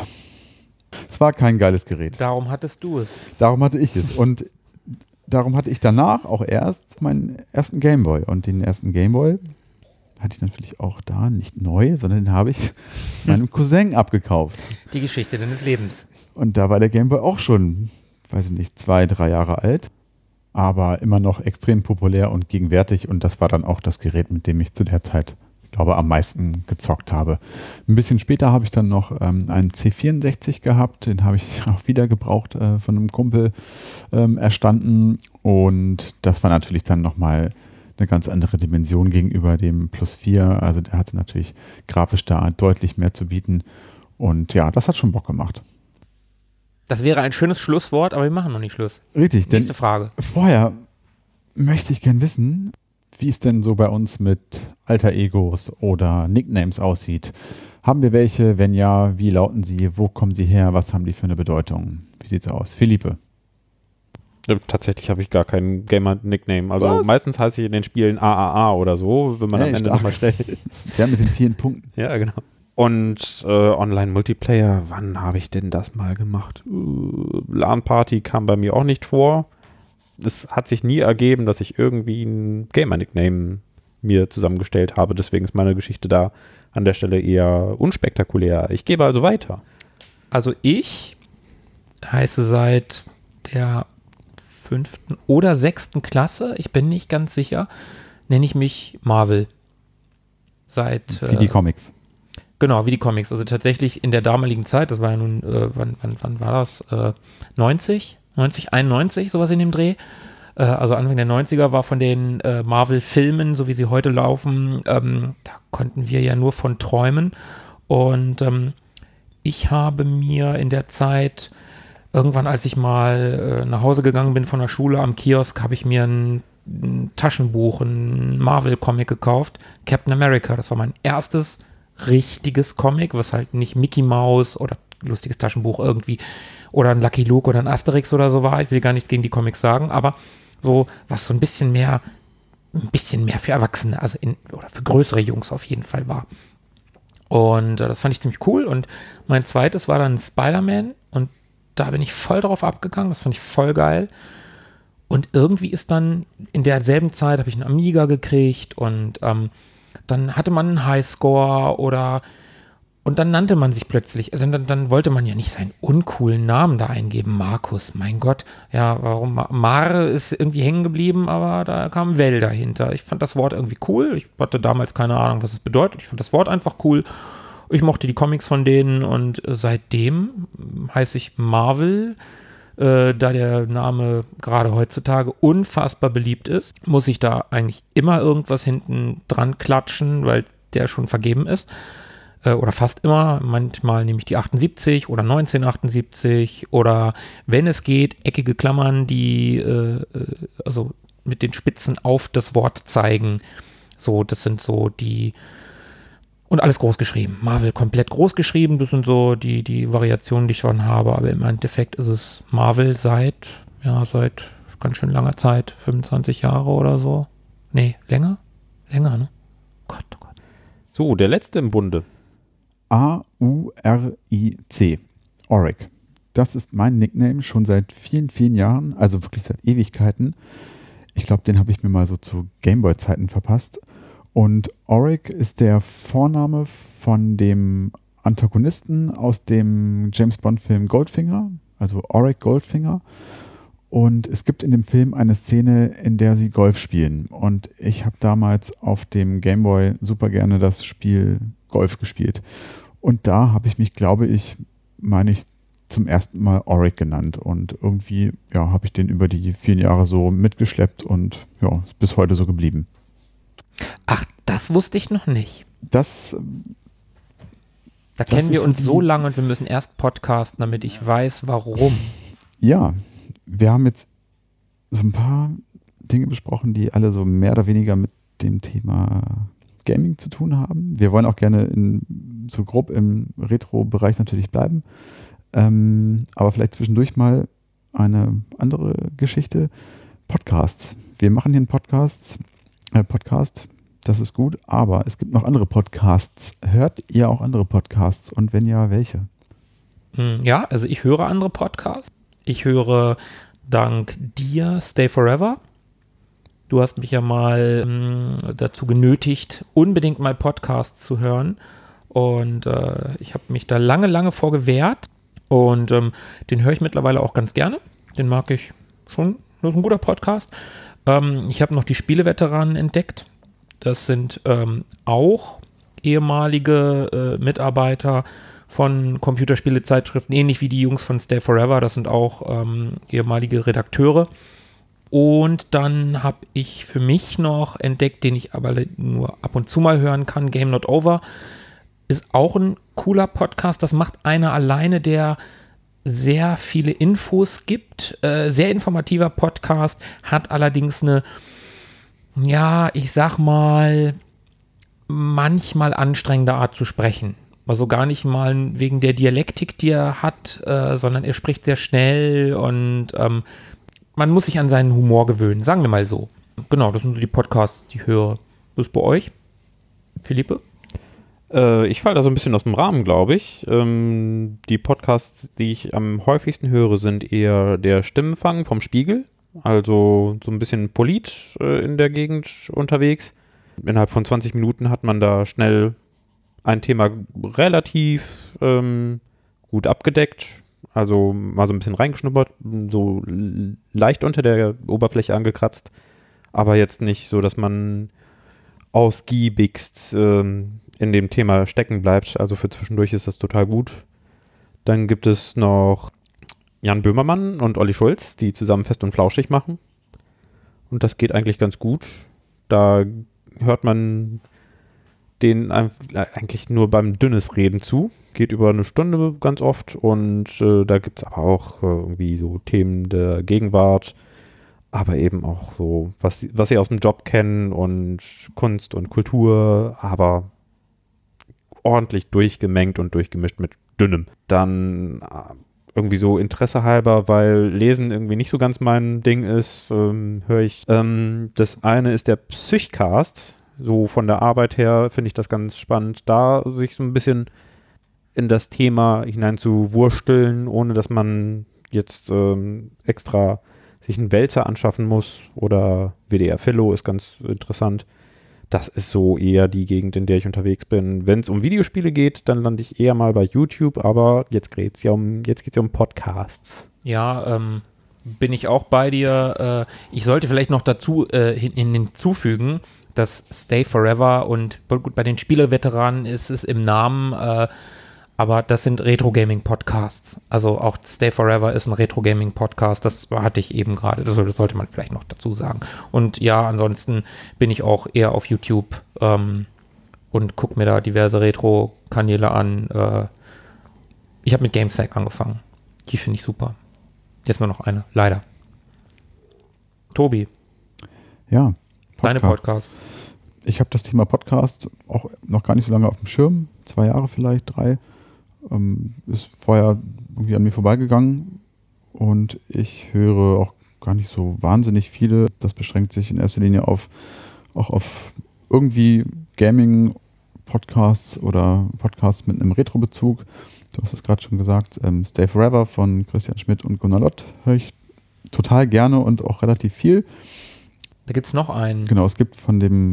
es war kein geiles Gerät. Darum hattest du es. Darum hatte ich es und darum hatte ich danach auch erst meinen ersten Gameboy und den ersten Gameboy hatte ich natürlich auch da nicht neu, sondern den habe ich meinem Cousin abgekauft. Die Geschichte deines Lebens. Und da war der Gameboy auch schon, weiß ich nicht, zwei, drei Jahre alt, aber immer noch extrem populär und gegenwärtig und das war dann auch das Gerät, mit dem ich zu der Zeit, glaube am meisten gezockt habe. Ein bisschen später habe ich dann noch ähm, einen C vierundsechzig gehabt, den habe ich auch wieder gebraucht äh, von einem Kumpel ähm, erstanden und das war natürlich dann nochmal eine ganz andere Dimension gegenüber dem Plus vier, also der hatte natürlich grafisch da deutlich mehr zu bieten und ja, das hat schon Bock gemacht. Das wäre ein schönes Schlusswort, aber wir machen noch nicht Schluss. Richtig, denn Nächste Frage. vorher möchte ich gern wissen, wie es denn so bei uns mit Alter Egos oder Nicknames aussieht. Haben wir welche? Wenn ja, wie lauten sie? Wo kommen sie her? Was haben die für eine Bedeutung? Wie sieht's aus? Philippe. Tatsächlich habe ich gar keinen Gamer-Nickname. Also Was? meistens heiße ich in den Spielen A A A oder so, wenn man Hey, am Ende stark. nochmal stellt. Der mit den vielen Punkten. Ja, genau. Und äh, Online-Multiplayer, wann habe ich denn das mal gemacht? Uh, LAN-Party kam bei mir auch nicht vor. Es hat sich nie ergeben, dass ich irgendwie ein Gamer-Nickname mir zusammengestellt habe. Deswegen ist meine Geschichte da an der Stelle eher unspektakulär. Ich gebe also weiter. Also ich heiße seit der fünften oder sechsten Klasse, ich bin nicht ganz sicher, nenne ich mich Marvel. Seit Wie die äh, Comics. Genau, wie die Comics. Also tatsächlich in der damaligen Zeit, das war ja nun, äh, wann, wann, wann war das? Äh, neunzig, neunzig, einundneunzig, sowas in dem Dreh. Äh, also Anfang der neunziger war von den äh, Marvel-Filmen, so wie sie heute laufen, ähm, da konnten wir ja nur von träumen. Und ähm, ich habe mir in der Zeit, irgendwann als ich mal äh, nach Hause gegangen bin von der Schule am Kiosk, habe ich mir ein, ein Taschenbuch, ein Marvel-Comic gekauft, Captain America. Das war mein erstes richtiges Comic, was halt nicht Mickey Mouse oder lustiges Taschenbuch irgendwie oder ein Lucky Luke oder ein Asterix oder so war. Ich will gar nichts gegen die Comics sagen, aber so, was so ein bisschen mehr, ein bisschen mehr für Erwachsene, also in, oder für größere Jungs auf jeden Fall war. Und äh, das fand ich ziemlich cool. Und mein zweites war dann Spider-Man und da bin ich voll drauf abgegangen. Das fand ich voll geil. Und irgendwie ist dann in derselben Zeit habe ich einen Amiga gekriegt und ähm, dann hatte man einen Highscore oder und dann nannte man sich plötzlich, also dann, dann wollte man ja nicht seinen uncoolen Namen da eingeben, Markus, mein Gott, ja, warum, Mar ist irgendwie hängen geblieben, aber da kam Well dahinter. Ich fand das Wort irgendwie cool, ich hatte damals keine Ahnung, was es bedeutet, ich fand das Wort einfach cool, ich mochte die Comics von denen und seitdem heiße ich Marvel. Äh, da der Name gerade heutzutage unfassbar beliebt ist, muss ich da eigentlich immer irgendwas hinten dran klatschen, weil der schon vergeben ist. Äh, oder fast immer. Manchmal nehme ich die achtundsiebzig oder neunzehnhundertachtundsiebzig oder wenn es geht, eckige Klammern, die äh, also mit den Spitzen auf das Wort zeigen. So, das sind so die und alles groß geschrieben. Marvel komplett groß geschrieben. Das sind so die, die Variationen, die ich schon habe. Aber im Endeffekt ist es Marvel seit, ja, seit ganz schön langer Zeit. fünfundzwanzig Jahre oder so. Nee, länger? Länger, ne? Gott, oh Gott. So, der letzte im Bunde. A U R I C. Auric. Das ist mein Nickname schon seit vielen, vielen Jahren. Also wirklich seit Ewigkeiten. Ich glaube, den habe ich mir mal so zu Gameboy-Zeiten verpasst. Und Auric ist der Vorname von dem Antagonisten aus dem James-Bond-Film Goldfinger. also Auric Goldfinger. Und es gibt in dem Film eine Szene, in der sie Golf spielen. Und ich habe damals auf dem Gameboy super gerne das Spiel Golf gespielt. Und da habe ich mich, glaube ich, meine ich, zum ersten Mal Auric genannt. Und irgendwie, ja, habe ich den über die vielen Jahre so mitgeschleppt und ja, ist bis heute so geblieben. Ach, das wusste ich noch nicht. Das Da Das kennen wir ist uns die- so lange und wir müssen erst podcasten, damit ich weiß, warum. Ja, wir haben jetzt so ein paar Dinge besprochen, die alle so mehr oder weniger mit dem Thema Gaming zu tun haben. Wir wollen auch gerne in, so grob im Retro-Bereich natürlich bleiben. Ähm, aber vielleicht zwischendurch mal eine andere Geschichte. Podcasts. Wir machen hier einen Podcast, äh, Podcast, das ist gut, aber es gibt noch andere Podcasts. Hört ihr auch andere Podcasts und wenn ja, welche? Hm, Ja, also ich höre andere Podcasts. Ich höre dank dir Stay Forever. Du hast mich ja mal mh, dazu genötigt, unbedingt mal Podcasts zu hören. Und äh, ich habe mich da lange, lange vor gewehrt. Und ähm, den höre ich mittlerweile auch ganz gerne. Den mag ich schon. Das ist ein guter Podcast. Ähm, ich habe noch die Spieleveteranen entdeckt. Das sind ähm, auch ehemalige äh, Mitarbeiter von Computerspielezeitschriften, ähnlich wie die Jungs von Stay Forever. Das sind auch ähm, ehemalige Redakteure. Und dann habe ich für mich noch entdeckt, den ich aber nur ab und zu mal hören kann, Game Not Over. Ist auch ein cooler Podcast. Das macht einer alleine, der sehr viele Infos gibt. Äh, sehr informativer Podcast, hat allerdings eine, ja, ich sag mal, manchmal anstrengende Art zu sprechen. Also gar nicht mal wegen der Dialektik, die er hat, äh, sondern er spricht sehr schnell und ähm, man muss sich an seinen Humor gewöhnen, sagen wir mal so. Genau, das sind so die Podcasts, die ich höre. Was ist bei euch? Philippe? Äh, ich falle da so ein bisschen aus dem Rahmen, glaube ich. Ähm, die Podcasts, die ich am häufigsten höre, sind eher der Stimmenfang vom Spiegel. Also so ein bisschen polit äh, in der Gegend unterwegs. Innerhalb von zwanzig Minuten hat man da schnell ein Thema relativ ähm, gut abgedeckt. Also mal so ein bisschen reingeschnuppert, so l- leicht unter der Oberfläche angekratzt. Aber jetzt nicht so, dass man ausgiebigst ähm, in dem Thema stecken bleibt. Also für zwischendurch ist das total gut. Dann gibt es noch Jan Böhmermann und Olli Schulz, die zusammen Fest und Flauschig machen. Und das geht eigentlich ganz gut. Da hört man denen eigentlich nur beim dünnes Reden zu. Geht über eine Stunde ganz oft. Und äh, da gibt es aber auch äh, irgendwie so Themen der Gegenwart. Aber eben auch so, was, was sie aus dem Job kennen und Kunst und Kultur. Aber ordentlich durchgemengt und durchgemischt mit dünnem. Dann äh, irgendwie so Interesse halber, weil Lesen irgendwie nicht so ganz mein Ding ist, ähm, höre ich. Ähm, das eine ist der Psychcast. So von der Arbeit her finde ich das ganz spannend, da sich so ein bisschen in das Thema hinein zu wursteln, ohne dass man jetzt ähm, extra sich einen Wälzer anschaffen muss. Oder W D R Philo ist ganz interessant. Das ist so eher die Gegend, in der ich unterwegs bin. Wenn es um Videospiele geht, dann lande ich eher mal bei YouTube, aber jetzt geht es ja um, jetzt geht's ja um Podcasts. Ja, ähm, bin ich auch bei dir. Äh, ich sollte vielleicht noch dazu äh, hin, hinzufügen, dass Stay Forever und gut, bei den Spieleveteranen ist es im Namen, äh, aber das sind Retro-Gaming-Podcasts. Also auch Stay Forever ist ein Retro-Gaming-Podcast, das hatte ich eben gerade, das sollte man vielleicht noch dazu sagen. Und ja, ansonsten bin ich auch eher auf YouTube ähm, und gucke mir da diverse Retro-Kanäle an. Äh, ich habe mit GameSack angefangen. Die finde ich super. Jetzt nur noch eine, leider. Tobi, Ja, Podcasts. deine Podcasts. Ich habe das Thema Podcast auch noch gar nicht so lange auf dem Schirm, zwei Jahre vielleicht, drei. Ähm, ist vorher irgendwie an mir vorbeigegangen und ich höre auch gar nicht so wahnsinnig viele. Das beschränkt sich in erster Linie auf auch auf irgendwie Gaming-Podcasts oder Podcasts mit einem Retro-Bezug. Du hast es gerade schon gesagt, ähm, Stay Forever von Christian Schmidt und Gunnar Lott höre ich total gerne und auch relativ viel. Da gibt es noch einen. Genau, es gibt von dem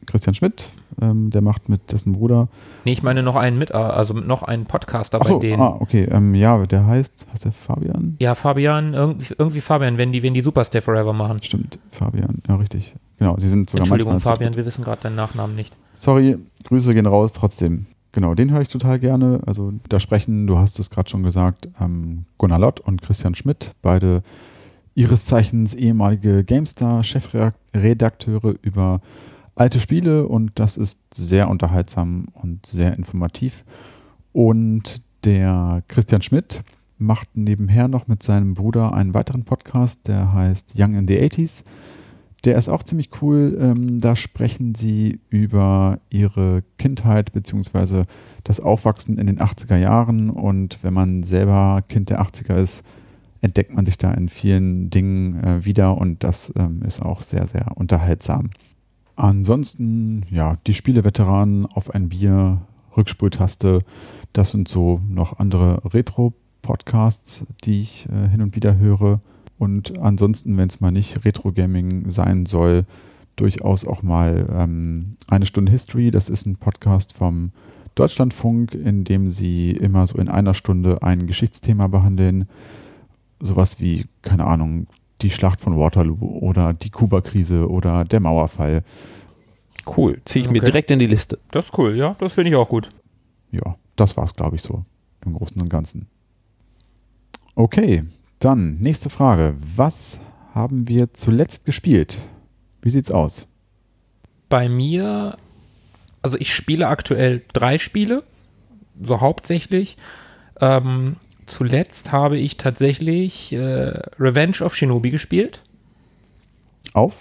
Christian Schmidt, ähm, der macht mit dessen Bruder. Nee, ich meine noch einen mit, also noch einen Podcaster Ach so, bei denen. ah, okay, ähm, ja, der heißt, heißt der Fabian? Ja, Fabian, irgendwie, irgendwie Fabian, wenn die, wenn die Superstay Forever machen. Stimmt, Fabian, ja richtig. Genau, sie sind sogar Entschuldigung, manchmal Fabian, wir wissen gerade deinen Nachnamen nicht. Sorry, Grüße gehen raus, trotzdem. Genau, den höre ich total gerne. Also da sprechen, du hast es gerade schon gesagt, ähm, Gunnar Lott und Christian Schmidt, beide ihres Zeichens ehemalige GameStar-Chefredakteure über alte Spiele, und das ist sehr unterhaltsam und sehr informativ. Und der Christian Schmidt macht nebenher noch mit seinem Bruder einen weiteren Podcast, der heißt Young in the eighties. Der ist auch ziemlich cool. Ähm, da sprechen sie über ihre Kindheit bzw. das Aufwachsen in den achtziger Jahren. Und wenn man selber Kind der achtziger ist, entdeckt man sich da in vielen Dingen äh, wieder. Und das ähm, ist auch sehr, sehr unterhaltsam. Ansonsten, ja, die Spieleveteranen auf ein Bier, Rückspultaste. Das sind so noch andere Retro-Podcasts, die ich äh, hin und wieder höre. Und ansonsten, wenn es mal nicht Retro-Gaming sein soll, durchaus auch mal ähm, eine Stunde History. Das ist ein Podcast vom Deutschlandfunk, in dem sie immer so in einer Stunde ein Geschichtsthema behandeln. Sowas wie, keine Ahnung, die Schlacht von Waterloo oder die Kuba-Krise oder der Mauerfall. Cool, ziehe ich Okay. mir direkt in die Liste. Das ist cool, ja, das finde ich auch gut. Ja, das war's, glaube ich, so im Großen und Ganzen. Okay. Dann, nächste Frage. Was haben wir zuletzt gespielt? Wie sieht's aus? Bei mir, also ich spiele aktuell drei Spiele, so hauptsächlich. Ähm, zuletzt habe ich tatsächlich äh, Revenge of Shinobi gespielt. Auf?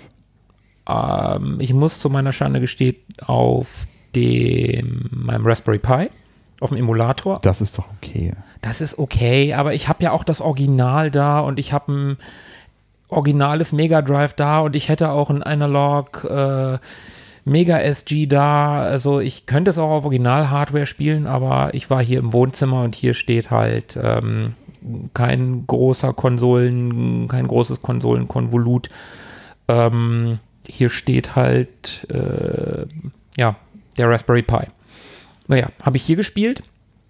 Ähm, ich muss zu meiner Schande gestehen, auf dem, meinem Raspberry Pi, auf dem Emulator. Das ist doch okay. Das ist okay, aber ich habe ja auch das Original da und ich habe ein originales Mega Drive da und ich hätte auch ein Analog äh, Mega S G da. Also ich könnte es auch auf Original-Hardware spielen, aber ich war hier im Wohnzimmer und hier steht halt ähm, kein großer Konsolen, kein großes Konsolenkonvolut. Ähm, hier steht halt äh, ja, der Raspberry Pi. Naja, habe ich hier gespielt.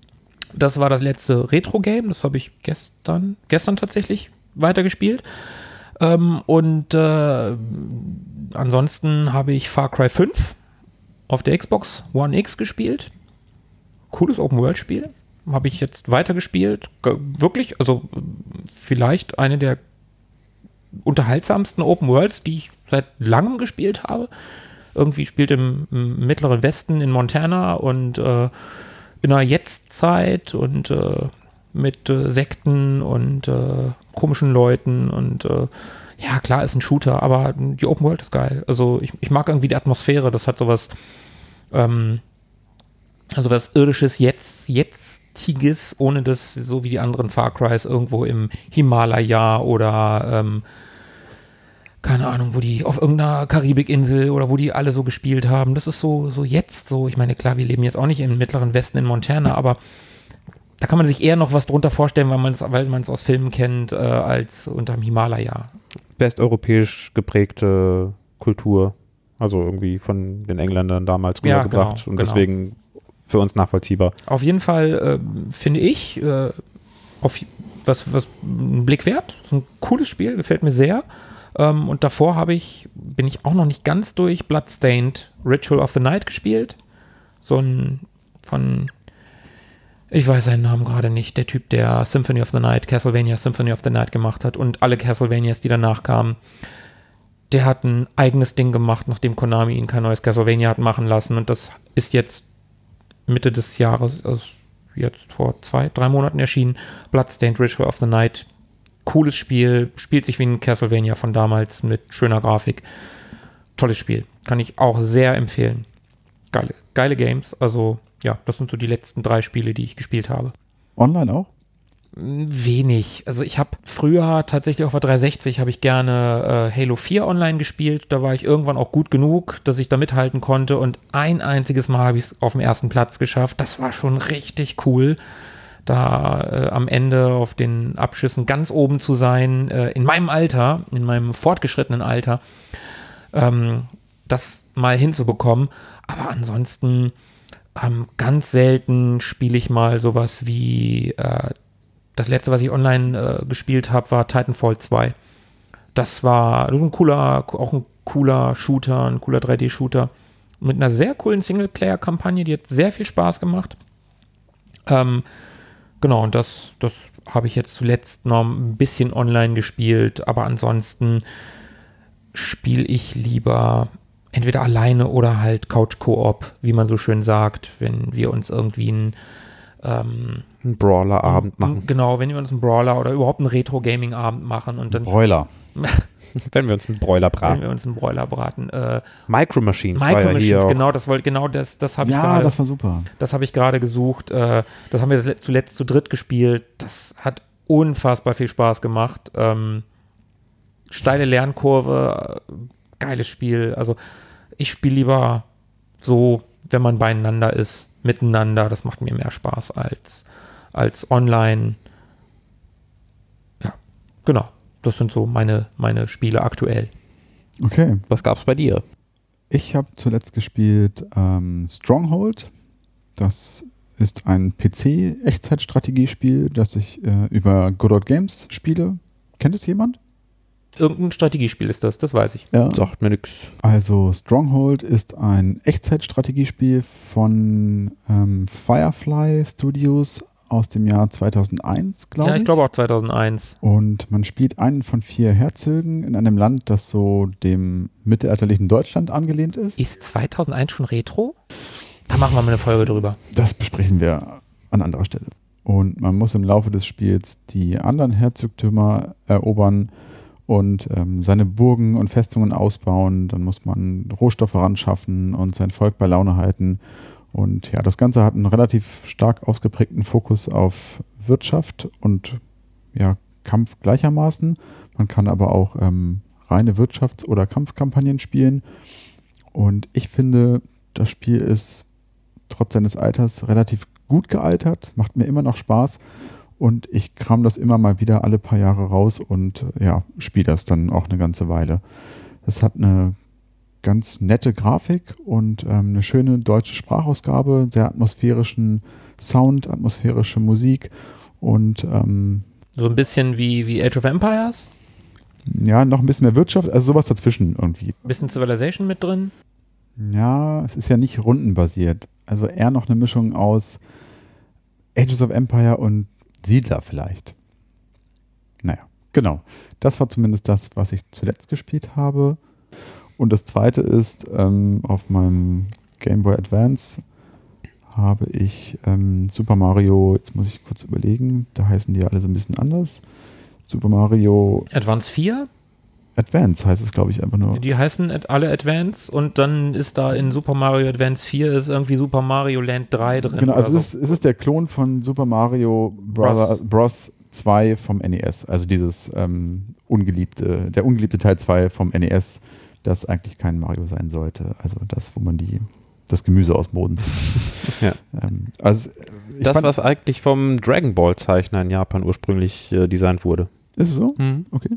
Das war das letzte Retro-Game. Das habe ich gestern, gestern tatsächlich weitergespielt. Ähm, und äh, ansonsten habe ich Far Cry fünf auf der Xbox One X gespielt. Cooles Open-World-Spiel. Habe ich jetzt weitergespielt. Ge- wirklich, also vielleicht eine der unterhaltsamsten Open-Worlds, die ich seit langem gespielt habe. Irgendwie spielt im, im Mittleren Westen in Montana und äh, in einer Jetztzeit und äh, mit äh, Sekten und äh, komischen Leuten und äh, ja, klar, ist ein Shooter, aber die Open World ist geil. Also ich, ich mag irgendwie die Atmosphäre, das hat sowas ähm, also was irdisches, jetzt, jetziges, ohne das, so wie die anderen Far Crys, irgendwo im Himalaya oder ähm, keine Ahnung, wo die auf irgendeiner Karibikinsel oder wo die alle so gespielt haben. Das ist so, so jetzt so. Ich meine, klar, wir leben jetzt auch nicht im Mittleren Westen in Montana, aber da kann man sich eher noch was drunter vorstellen, weil man es weil man es aus Filmen kennt, äh, als unterm Himalaya. Westeuropäisch geprägte Kultur, also irgendwie von den Engländern damals Ja, rübergebracht genau, und genau. deswegen für uns nachvollziehbar. Auf jeden Fall äh, finde ich, äh, auf was, was ein Blick wert. Ist ein cooles Spiel, gefällt mir sehr. Ähm, und davor habe ich, bin ich auch noch nicht ganz durch, Bloodstained Ritual of the Night gespielt. So ein von, ich weiß seinen Namen gerade nicht, der Typ, der Symphony of the Night, Castlevania Symphony of the Night gemacht hat und alle Castlevanias, die danach kamen. Der hat ein eigenes Ding gemacht, nachdem Konami ihn kein neues Castlevania hat machen lassen. Und das ist jetzt Mitte des Jahres, also jetzt vor zwei, drei Monaten erschienen. Bloodstained Ritual of the Night. Cooles Spiel, spielt sich wie ein Castlevania von damals mit schöner Grafik. Tolles Spiel. Kann ich auch sehr empfehlen. Geile, geile Games. Also ja, das sind so die letzten drei Spiele, die ich gespielt habe. Online auch? Wenig. Also ich habe früher tatsächlich auf der dreihundertsechzig habe ich gerne äh, Halo vier online gespielt. Da war ich irgendwann auch gut genug, dass ich da mithalten konnte. Und ein einziges Mal habe ich es auf dem ersten Platz geschafft. Das war schon richtig cool, da äh, am Ende auf den Abschüssen ganz oben zu sein. Äh, in meinem Alter, in meinem fortgeschrittenen Alter. Ähm, das mal hinzubekommen. Aber ansonsten ähm, ganz selten spiele ich mal sowas wie äh, das letzte, was ich online äh, gespielt habe, war Titanfall zwei. Das war ein cooler, auch ein cooler Shooter, ein cooler drei D-Shooter mit einer sehr coolen Singleplayer-Kampagne, die hat sehr viel Spaß gemacht. Ähm, genau, und das, das habe ich jetzt zuletzt noch ein bisschen online gespielt, aber ansonsten spiele ich lieber entweder alleine oder halt Couch-Koop, wie man so schön sagt, wenn wir uns irgendwie ein ähm, Ein Brawler-Abend machen. Genau, wenn wir uns einen Brawler oder überhaupt einen Retro-Gaming-Abend machen und dann Broiler. Wenn wir uns einen Broiler wenn braten. wir uns einen Brawler braten. Äh, Micro Machines Micro war ja Machines, hier auch. genau, das wollte, genau das, das habe ich Ja, gerade. das war super. Das habe ich gerade gesucht. Äh, das haben wir das zuletzt zu dritt gespielt. Das hat unfassbar viel Spaß gemacht. Ähm, steile Lernkurve, äh, geiles Spiel. Also ich spiele lieber so, wenn man beieinander ist, miteinander. Das macht mir mehr Spaß als, als online. Ja, genau. Das sind so meine, meine Spiele aktuell. Okay. Was gab's bei dir? Ich habe zuletzt gespielt ähm, Stronghold. Das ist ein P C-Echtzeitstrategiespiel, das ich äh, über Good Old Games spiele. Kennt es jemand? Irgendein Strategiespiel ist das, das weiß ich. Ja. Sagt mir nix. Also Stronghold ist ein Echtzeitstrategiespiel von ähm, Firefly Studios aus dem Jahr zweitausendeins, glaube ich. Ja, ich glaube auch zweitausendeins. Und man spielt einen von vier Herzögen in einem Land, das so dem mittelalterlichen Deutschland angelehnt ist. Ist zweitausendeins schon Retro? Da machen wir mal eine Folge drüber. Das besprechen wir an anderer Stelle. Und man muss im Laufe des Spiels die anderen Herzogtümer erobern und ähm, seine Burgen und Festungen ausbauen. Dann muss man Rohstoffe ranschaffen und sein Volk bei Laune halten. Und ja, das Ganze hat einen relativ stark ausgeprägten Fokus auf Wirtschaft und ja, Kampf gleichermaßen. Man kann aber auch ähm, reine Wirtschafts- oder Kampfkampagnen spielen. Und ich finde, das Spiel ist trotz seines Alters relativ gut gealtert, macht mir immer noch Spaß. Und ich kram das immer mal wieder alle paar Jahre raus und ja, spiele das dann auch eine ganze Weile. Es hat eine ganz nette Grafik und ähm, eine schöne deutsche Sprachausgabe, sehr atmosphärischen Sound, atmosphärische Musik und ähm, So ein bisschen wie, wie Age of Empires? ja, noch ein bisschen mehr Wirtschaft, also sowas dazwischen irgendwie. Bisschen Civilization mit drin? Ja, es ist ja nicht rundenbasiert, also eher noch eine Mischung aus Ages of Empire und Siedler vielleicht. Naja, genau. Das war zumindest das, was ich zuletzt gespielt habe. Und das zweite ist, ähm, auf meinem Game Boy Advance habe ich ähm, Super Mario, jetzt muss ich kurz überlegen, da heißen die alle so ein bisschen anders. Super Mario Advance vier? Advance heißt es, glaube ich, einfach nur. Die heißen ad- alle Advance und dann ist da in Super Mario Advance vier ist irgendwie Super Mario Land drei drin. Genau, also oder es ist, es ist der Klon von Super Mario Brother, Bros. Bros. zwei vom N E S. Also dieses ähm, ungeliebte, der ungeliebte Teil zwei vom N E S, das eigentlich kein Mario sein sollte. Also das, wo man die, das Gemüse aus dem Boden zieht. Ja. ähm, also ich Das, fand, was eigentlich vom Dragon Ball Zeichner in Japan ursprünglich äh, designt wurde. ist es so? Mhm. Okay.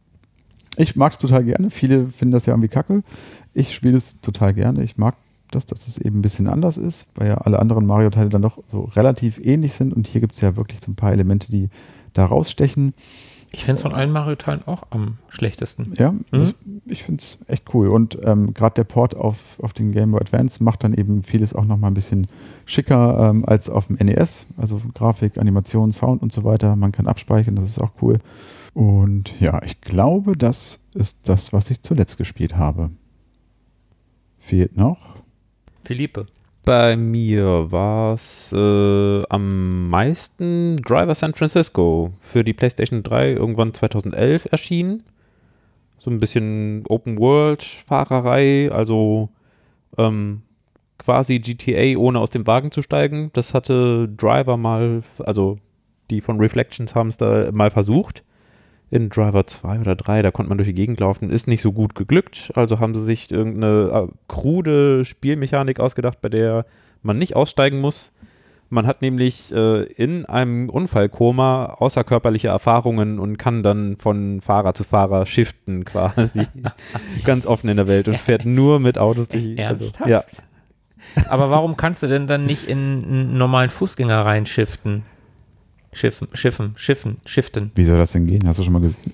Ich mag es total gerne. Viele finden das ja irgendwie kacke. Ich spiele es total gerne. Ich mag das, dass es eben ein bisschen anders ist, weil ja alle anderen Mario-Teile dann doch so relativ ähnlich sind. Und hier gibt es ja wirklich so ein paar Elemente, die da rausstechen. Ich finde es von allen Mario-Teilen auch am schlechtesten. Ja, das, ich finde es echt cool. Und ähm, gerade der Port auf, auf den Game Boy Advance macht dann eben vieles auch nochmal ein bisschen schicker ähm, als auf dem N E S. Also Grafik, Animation, Sound und so weiter. Man kann abspeichern, das ist auch cool. Und ja, ich glaube, das ist das, was ich zuletzt gespielt habe. Fehlt noch? Philippe. Bei mir war es äh, am meisten Driver San Francisco für die PlayStation drei irgendwann zweitausendelf erschienen. So ein bisschen Open-World-Fahrerei, also ähm, quasi G T A ohne aus dem Wagen zu steigen. Das hatte Driver mal, also die von Reflections haben es da mal versucht. In Driver zwei oder drei, da konnte man durch die Gegend laufen, ist nicht so gut geglückt, also haben sie sich irgendeine äh, krude Spielmechanik ausgedacht, bei der man nicht aussteigen muss, Man hat nämlich äh, in einem Unfallkoma außerkörperliche Erfahrungen und kann dann von Fahrer zu Fahrer shiften quasi. Ganz offen in der Welt und fährt nur mit Autos durch. Ernsthaft? Also, ja. Aber warum kannst du denn dann nicht in einen normalen Fußgänger reinschiften? Schiffen, schiffen, schiffen, shiften. Wie soll das denn gehen? Hast du schon mal gesehen?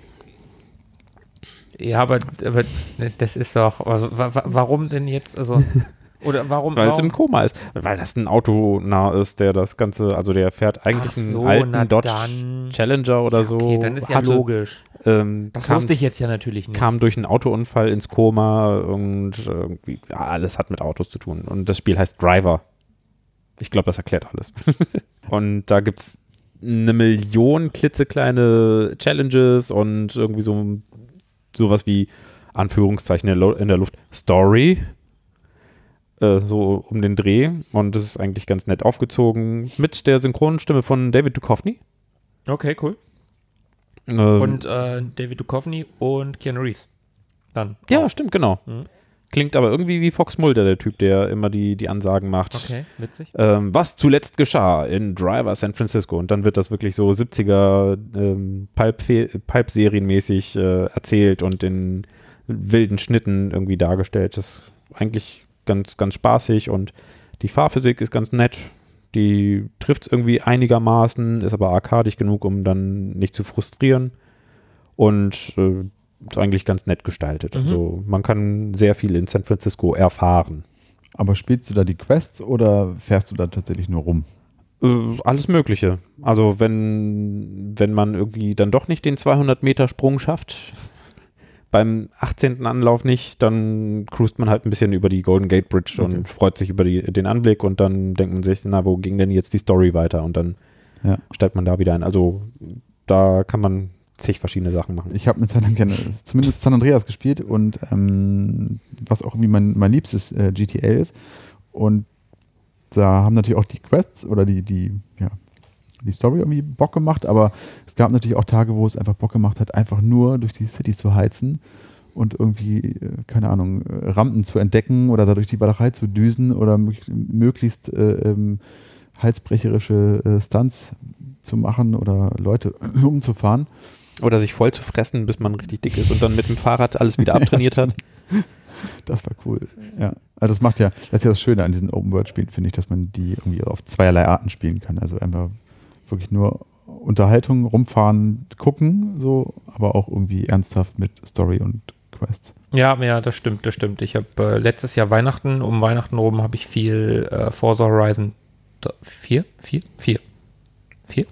Ja, aber, aber das ist doch, also, wa, wa, warum denn jetzt, also, oder warum? Weil es warum? im Koma ist. Weil das ein Auto nah ist, der das Ganze, also der fährt eigentlich Ach so, einen na alten Dodge dann. Challenger oder so. Okay, dann ist ja hatte, logisch. Ähm, Das kam, wusste ich jetzt ja natürlich nicht. kam durch einen Autounfall ins Koma und irgendwie, ja, alles hat mit Autos zu tun. Und das Spiel heißt Driver. Ich glaube, das erklärt alles. Und da gibt es eine Million klitzekleine Challenges und irgendwie so sowas wie Anführungszeichen in der, in der Luft Story. Äh, so um den Dreh. Und das ist eigentlich ganz nett aufgezogen mit der Synchronstimme von David Duchovny. Okay, cool. Ähm, Und äh, David Duchovny und Keanu Reeves. Dann. ja, auch. stimmt, genau. Mhm. Klingt aber irgendwie wie Fox Mulder, der Typ, der immer die, die Ansagen macht. Okay, witzig. Ähm, was zuletzt geschah in Driver San Francisco. Und dann wird das wirklich so siebziger ähm, Pulp-Serienmäßig äh, erzählt und in wilden Schnitten irgendwie dargestellt. Das ist eigentlich ganz, ganz spaßig und die Fahrphysik ist ganz nett. Die trifft es irgendwie einigermaßen, ist aber arkadisch genug, um dann nicht zu frustrieren. Und äh, ist eigentlich ganz nett gestaltet. Mhm. Also man kann sehr viel in San Francisco erfahren. Aber spielst du da die Quests oder fährst du da tatsächlich nur rum? Äh, alles Mögliche. Also wenn, wenn man irgendwie dann doch nicht den zweihundert Meter Sprung schafft, beim achtzehnten Anlauf nicht, dann cruist man halt ein bisschen über die Golden Gate Bridge Okay. und freut sich über die, den Anblick und dann denkt man sich, na, wo ging denn jetzt die Story weiter? Und dann Ja. steigt man da wieder ein. Also da kann man zig verschiedene Sachen machen. Ich habe eine Zeit lang gerne, zumindest San Andreas gespielt und ähm, was auch irgendwie mein, mein liebstes äh, G T A ist. Und da haben natürlich auch die Quests oder die, die, ja, die Story irgendwie Bock gemacht, aber es gab natürlich auch Tage, wo es einfach Bock gemacht hat, einfach nur durch die City zu heizen und irgendwie, äh, keine Ahnung, äh, Rampen zu entdecken oder dadurch die Walachei zu düsen oder mög- möglichst äh, ähm, halsbrecherische äh, Stunts zu machen oder Leute umzufahren. Oder sich voll zu fressen, bis man richtig dick ist und dann mit dem Fahrrad alles wieder abtrainiert hat. Das war cool. Ja, also das macht ja, das ist ja das Schöne an diesen Open-World-Spielen, finde ich, dass man die irgendwie auf zweierlei Arten spielen kann. Also einfach wirklich nur Unterhaltung, rumfahren, gucken, so, aber auch irgendwie ernsthaft mit Story und Quests. Ja, ja, das stimmt, das stimmt. Ich habe äh, letztes Jahr Weihnachten, um Weihnachten rum, habe ich viel äh, Forza Horizon vier? vier? vier? vier?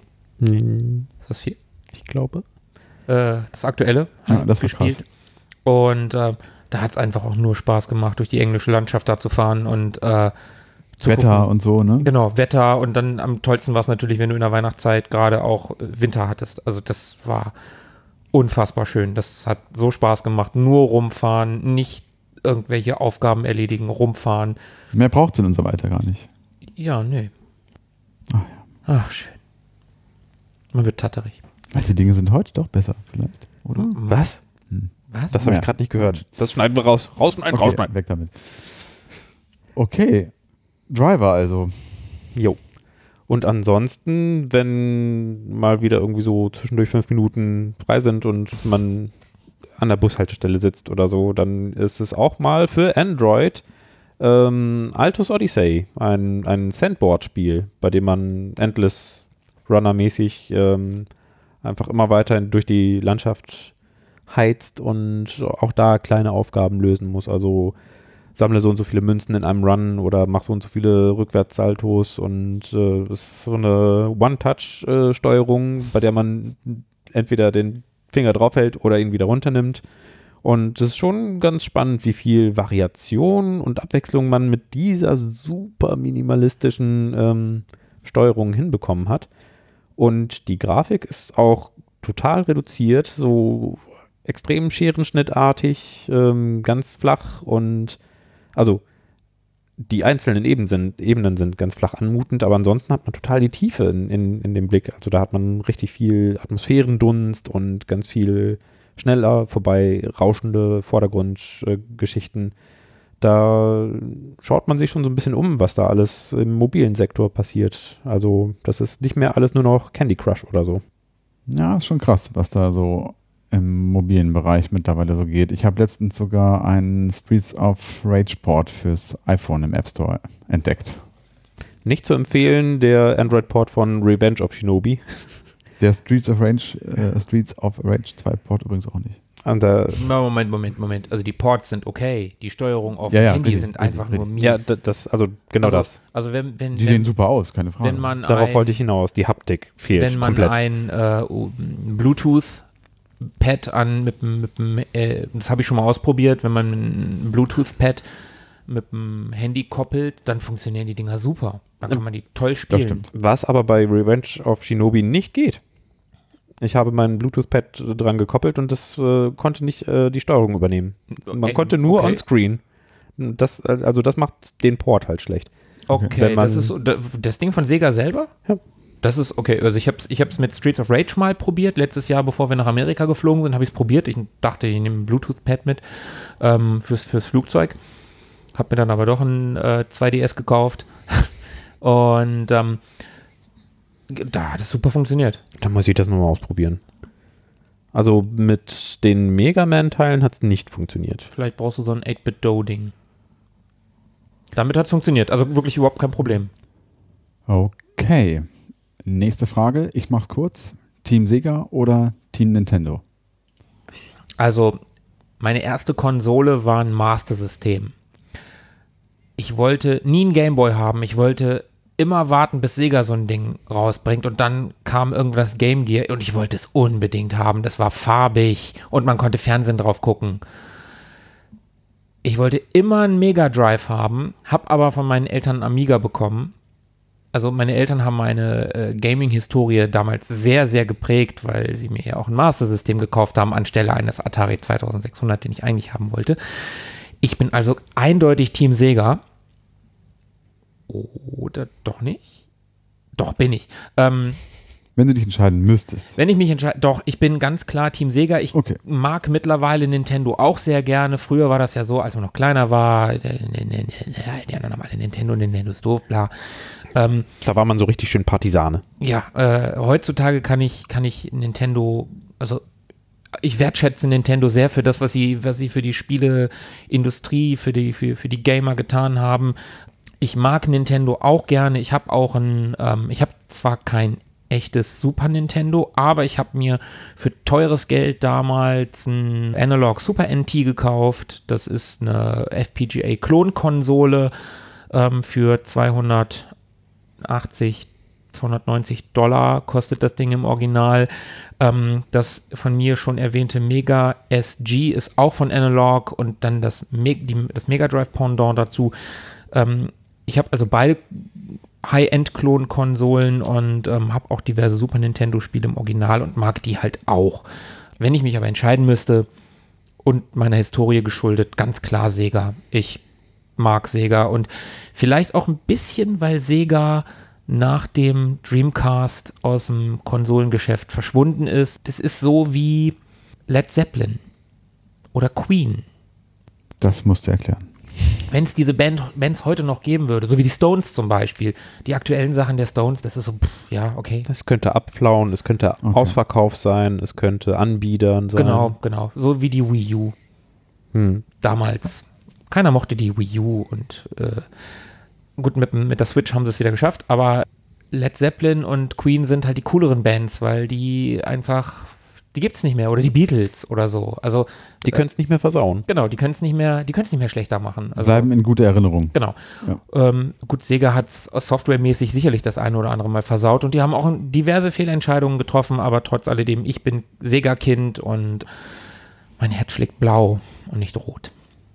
Ist das vier? Ich glaube. Äh, das aktuelle Ja, das war gespielt. krass. Und äh, da hat es einfach auch nur Spaß gemacht, durch die englische Landschaft da zu fahren und äh, zu Wetter gucken. und so, ne? Genau, Wetter und dann am tollsten war es natürlich, wenn du in der Weihnachtszeit gerade auch äh, Winter hattest. Also das war unfassbar schön. Das hat so Spaß gemacht. Nur rumfahren, nicht irgendwelche Aufgaben erledigen, rumfahren. Mehr braucht es in unserem Alter gar nicht. Ja, nee. Ach ja. Ach, schön. Man wird tatterig. Manche Dinge sind heute doch besser, vielleicht, oder? Was? Was? Das habe Ja. ich gerade nicht gehört. Das schneiden wir raus. Rausschneiden, Okay, rausschneiden. weg damit. Okay, Driver also. Jo. Und ansonsten, wenn mal wieder irgendwie so zwischendurch fünf Minuten frei sind und man an der Bushaltestelle sitzt oder so, dann ist es auch mal für Android ähm, Altus Odyssey, ein, ein Sandboard-Spiel, bei dem man Endless Runner-mäßig ähm, einfach immer weiter durch die Landschaft heizt und auch da kleine Aufgaben lösen muss. Also sammle so und so viele Münzen in einem Run oder mach so und so viele Rückwärtssaltos und äh, es ist so eine One-Touch-Steuerung, bei der man entweder den Finger draufhält oder ihn wieder runternimmt. Und es ist schon ganz spannend, wie viel Variation und Abwechslung man mit dieser super minimalistischen ähm, Steuerung hinbekommen hat. Und die Grafik ist auch total reduziert, so extrem scherenschnittartig, ähm, ganz flach und also die einzelnen Ebenen sind, Ebenen sind ganz flach anmutend, aber ansonsten hat man total die Tiefe in, in, in dem Blick. Also da hat man richtig viel Atmosphärendunst und ganz viel schneller vorbei rauschende Vordergrundgeschichten. Äh, da schaut man sich schon so ein bisschen um, was da alles im mobilen Sektor passiert. Also das ist nicht mehr alles nur noch Candy Crush oder so. Ja, ist schon krass, was da so im mobilen Bereich mittlerweile so geht. Ich habe letztens sogar einen Streets of Rage Port fürs iPhone im App Store entdeckt. Nicht zu empfehlen, der Android-Port von Revenge of Shinobi. Der Streets of Rage, äh, Streets of Rage zwei Port übrigens auch nicht. Und, äh, Moment, Moment, Moment. Also die Ports sind okay. Die Steuerung auf Ja, dem ja, Handy richtig, sind richtig, einfach nur richtig. mies. ja, d- das, also genau also, das. Also wenn, wenn, Die wenn, sehen super aus, keine Frage. wenn man Darauf ein, wollte ich hinaus. Die Haptik fehlt wenn man komplett. ein äh, Bluetooth-Pad an mit dem, mit dem äh, das habe ich schon mal ausprobiert, wenn man ein Bluetooth-Pad mit dem Handy koppelt, dann funktionieren die Dinger super. Dann kann man die toll spielen. stimmt. Was aber bei Revenge of Shinobi nicht geht. Ich habe mein Bluetooth-Pad dran gekoppelt und das äh, konnte nicht äh, die Steuerung übernehmen. Man Äh, konnte nur okay. on-screen. Das, äh, also das macht den Port halt schlecht. Okay, Wenn man- das ist so- da- das Ding von Sega selber? Ja. Das ist okay. Also ich habe es ich hab's mit Streets of Rage mal probiert. Letztes Jahr, bevor wir nach Amerika geflogen sind, habe ich es probiert. Ich dachte, ich nehme ein Bluetooth-Pad mit ähm, fürs, fürs Flugzeug. Habe mir dann aber doch ein äh, zwei D S gekauft. Und ähm, da hat es super funktioniert. Dann muss ich das nochmal ausprobieren. Also mit den Mega Man-Teilen hat es nicht funktioniert. Vielleicht brauchst du so ein acht Bit Do-Ding. Damit hat es funktioniert. Also wirklich überhaupt kein Problem. Okay. Nächste Frage. Ich mach's kurz. Team Sega oder Team Nintendo? Also, meine erste Konsole war ein Master-System. Ich wollte nie einen Gameboy haben. Ich wollte immer warten, bis Sega so ein Ding rausbringt. Und dann kam irgendwas Game Gear und ich wollte es unbedingt haben. Das war farbig und man konnte Fernsehen drauf gucken. Ich wollte immer einen Mega Drive haben, habe aber von meinen Eltern einen Amiga bekommen. Also meine Eltern haben meine äh, Gaming-Historie damals sehr, sehr geprägt, weil sie mir ja auch ein Master-System gekauft haben, anstelle eines Atari zweitausendsechshundert, den ich eigentlich haben wollte. Ich bin also eindeutig Team Sega. Oder doch nicht? Doch, bin ich. Ähm, Wenn du dich entscheiden müsstest. wenn ich mich entscheide, doch, ich bin ganz klar Team Sega. Ich Okay. mag mittlerweile Nintendo auch sehr gerne. Früher war das ja so, als man noch kleiner war, die anderen haben alle Nintendo, Nintendo ist doof, bla. Ähm, Da war man so richtig schön Partisane. ja, äh, heutzutage kann ich, kann ich Nintendo, also ich wertschätze Nintendo sehr für das, was sie, was sie für die Spieleindustrie, für die, für, für die Gamer getan haben. Ich mag Nintendo auch gerne. Ich habe auch ein, ähm, ich habe zwar kein echtes Super Nintendo, aber ich habe mir für teures Geld damals ein Analog Super N T gekauft. Das ist eine F P G A-Klonkonsole ähm, für zweihundertachtzig, zweihundertneunzig Dollar kostet das Ding im Original. Ähm, das von mir schon erwähnte Mega S G ist auch von Analog und dann das, Me- die, das Mega Drive Pendant dazu. Ähm, ich habe also beide High-End-Klon-Konsolen und ähm, habe auch diverse Super Nintendo-Spiele im Original und mag die halt auch. Wenn ich mich aber entscheiden müsste und meiner Historie geschuldet, ganz klar Sega. Ich mag Sega und vielleicht auch ein bisschen, weil Sega nach dem Dreamcast aus dem Konsolengeschäft verschwunden ist. Das ist so wie Led Zeppelin oder Queen. Das musst du erklären. Wenn es diese Band, Bands heute noch geben würde, so wie die Stones zum Beispiel, die aktuellen Sachen der Stones, das ist so, pff, ja, okay. Es könnte abflauen, es könnte Okay. Ausverkauf sein, es könnte Anbietern sein. Genau, genau. So wie die Wii U Hm. damals. Keiner mochte die Wii U und äh, gut, mit, mit der Switch haben sie es wieder geschafft, aber Led Zeppelin und Queen sind halt die cooleren Bands, weil die einfach, die gibt es nicht mehr. Oder die Beatles oder so. Also Die können es nicht mehr versauen. genau, die können es nicht mehr, die können es nicht mehr schlechter machen. Also, Bleiben in guter Erinnerung. Genau. Ja. Ähm, gut, Sega hat es softwaremäßig sicherlich das eine oder andere Mal versaut und die haben auch diverse Fehlentscheidungen getroffen, aber trotz alledem, ich bin Sega-Kind und mein Herz schlägt blau und nicht rot.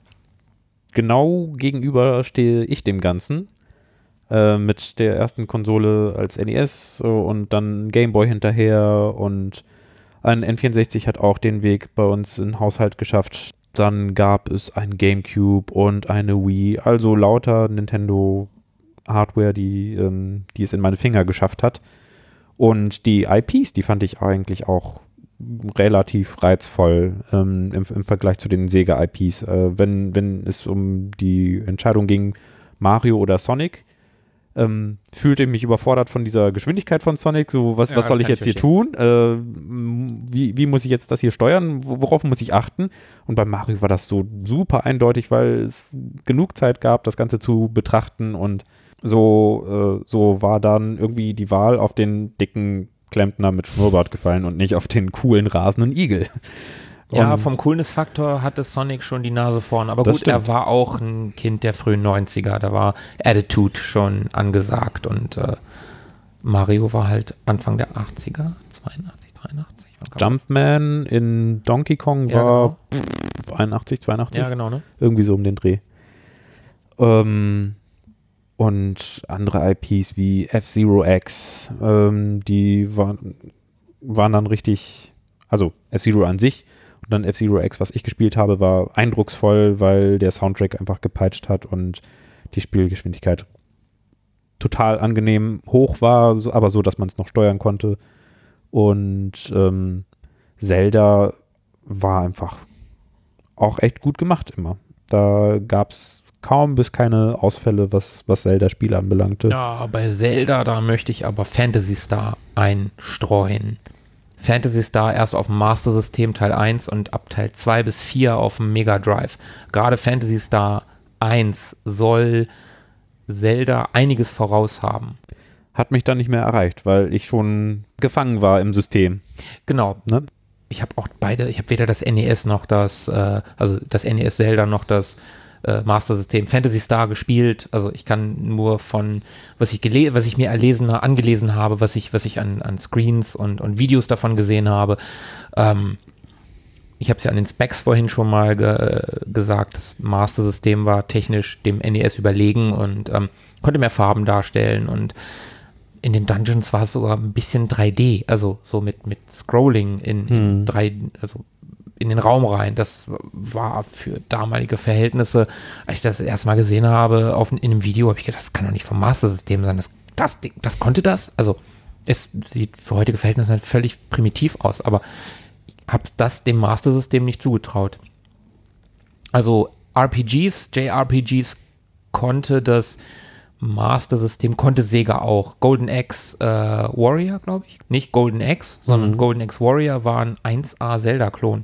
Genau gegenüber stehe ich dem Ganzen. Äh, mit der ersten Konsole als N E S so, und dann Game Boy hinterher und ein N vierundsechzig hat auch den Weg bei uns in den Haushalt geschafft. Dann gab es ein GameCube und eine Wii, also lauter Nintendo-Hardware, die, ähm, die es in meine Finger geschafft hat. Und die I Ps, die fand ich eigentlich auch relativ reizvoll ähm, im, im Vergleich zu den Sega-I Ps. Äh, wenn, wenn es um die Entscheidung ging, Mario oder Sonic. Ähm, fühlte mich überfordert von dieser Geschwindigkeit von Sonic, so was, Ja, was soll ich kann jetzt ich hier tun? Äh, wie, wie muss ich jetzt das hier steuern? Worauf muss ich achten? Und bei Mario war das so super eindeutig, weil es genug Zeit gab, das Ganze zu betrachten und so, äh, so war dann irgendwie die Wahl auf den dicken Klempner mit Schnurrbart gefallen und nicht auf den coolen rasenden Igel. Ja, Und vom Coolness-Faktor hatte Sonic schon die Nase vorn. Aber Das gut, stimmt. er war auch ein Kind der frühen neunziger. Da war Attitude schon angesagt. Und äh, Mario war halt Anfang der achtziger, zweiundachtzig, dreiundachtzig. Wann kam Jumpman in Donkey Kong Ja, war pff, einundachtzig, zweiundachtzig. Ja, genau, ne? Irgendwie so um den Dreh. Ähm, und andere I Ps wie F-Zero X, ähm, die waren, waren dann richtig, also F-Zero an sich und dann F-Zero X, was ich gespielt habe, war eindrucksvoll, weil der Soundtrack einfach gepeitscht hat und die Spielgeschwindigkeit total angenehm hoch war, so, aber so, dass man es noch steuern konnte. Und ähm, Zelda war einfach auch echt gut gemacht immer. Da gab es kaum bis keine Ausfälle, was, was Zelda-Spiele anbelangte. Ja, bei Zelda, da möchte ich aber Phantasy Star einstreuen. Phantasy Star erst auf dem Master System Teil eins und ab Teil zwei bis vier auf dem Mega Drive. Gerade Phantasy Star eins soll Zelda einiges voraus haben. Hat mich dann nicht mehr erreicht, weil ich schon gefangen war im System. Genau. Ne? Ich habe auch beide, ich habe weder das N E S noch das, äh, also das N E S Zelda noch das äh, Master System Phantasy Star gespielt. Also ich kann nur von, was ich gele- was ich mir erlesen, angelesen habe, was ich, was ich an, an Screens und, und Videos davon gesehen habe. Ähm, ich habe es ja an den Specs vorhin schon mal ge- gesagt, das Master System war technisch dem N E S überlegen und ähm, konnte mehr Farben darstellen und in den Dungeons war es sogar ein bisschen drei D, also so mit, mit Scrolling in, in Hm. drei, also in den Raum rein. Das war für damalige Verhältnisse, als ich das erstmal gesehen habe auf, in einem Video, habe ich gedacht, das kann doch nicht vom Master-System sein. Das, das, das konnte das? Also es sieht für heutige Verhältnisse halt völlig primitiv aus, aber ich habe das dem Master-System nicht zugetraut. Also R P Gs, J R P Gs konnte das Master-System, konnte Sega auch. Golden Axe äh, Warrior, glaube ich. Nicht Golden Axe, sondern Mhm. Golden Axe Warrior war ein eins A Zelda-Klon.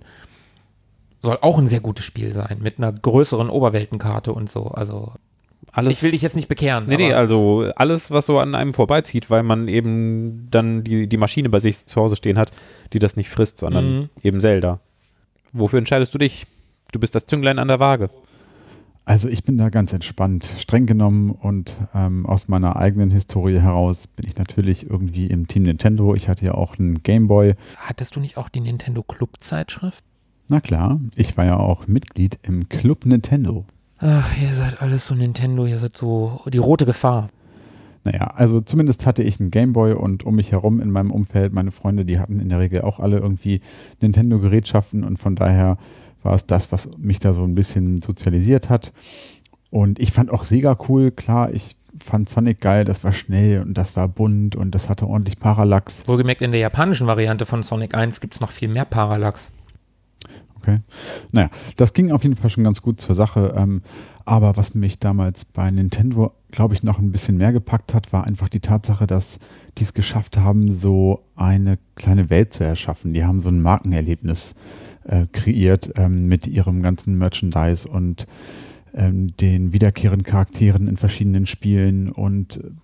Soll auch ein sehr gutes Spiel sein, mit einer größeren Oberweltenkarte und so. Also, Alles, ich will dich jetzt nicht bekehren. Nee, nee, aber also alles, was so an einem vorbeizieht, weil man eben dann die, die Maschine bei sich zu Hause stehen hat, die das nicht frisst, sondern Mhm. eben Zelda. Wofür entscheidest du dich? Du bist das Zünglein an der Waage. Also ich bin da ganz entspannt, streng genommen und ähm, aus meiner eigenen Historie heraus bin ich natürlich irgendwie im Team Nintendo. Ich hatte ja auch einen Gameboy. hattest du nicht auch die Nintendo Club-Zeitschrift? Na klar, ich war ja auch Mitglied im Club Nintendo. Ach, ihr seid alles so Nintendo, ihr seid so die rote Gefahr. Naja, also zumindest hatte ich einen Gameboy und um mich herum in meinem Umfeld, meine Freunde, die hatten in der Regel auch alle irgendwie Nintendo-Gerätschaften und von daher war es das, was mich da so ein bisschen sozialisiert hat. Und ich fand auch Sega cool, klar, ich fand Sonic geil, das war schnell und das war bunt und das hatte ordentlich Parallax. Wohlgemerkt, in der japanischen Variante von Sonic eins gibt es noch viel mehr Parallax. Okay. Naja, das ging auf jeden Fall schon ganz gut zur Sache. Ähm, aber was mich damals bei Nintendo, glaube ich, noch ein bisschen mehr gepackt hat, war einfach die Tatsache, dass die es geschafft haben, so eine kleine Welt zu erschaffen. Die haben so ein Markenerlebnis äh, kreiert ähm, mit ihrem ganzen Merchandise und ähm, den wiederkehrenden Charakteren in verschiedenen Spielen. Und äh,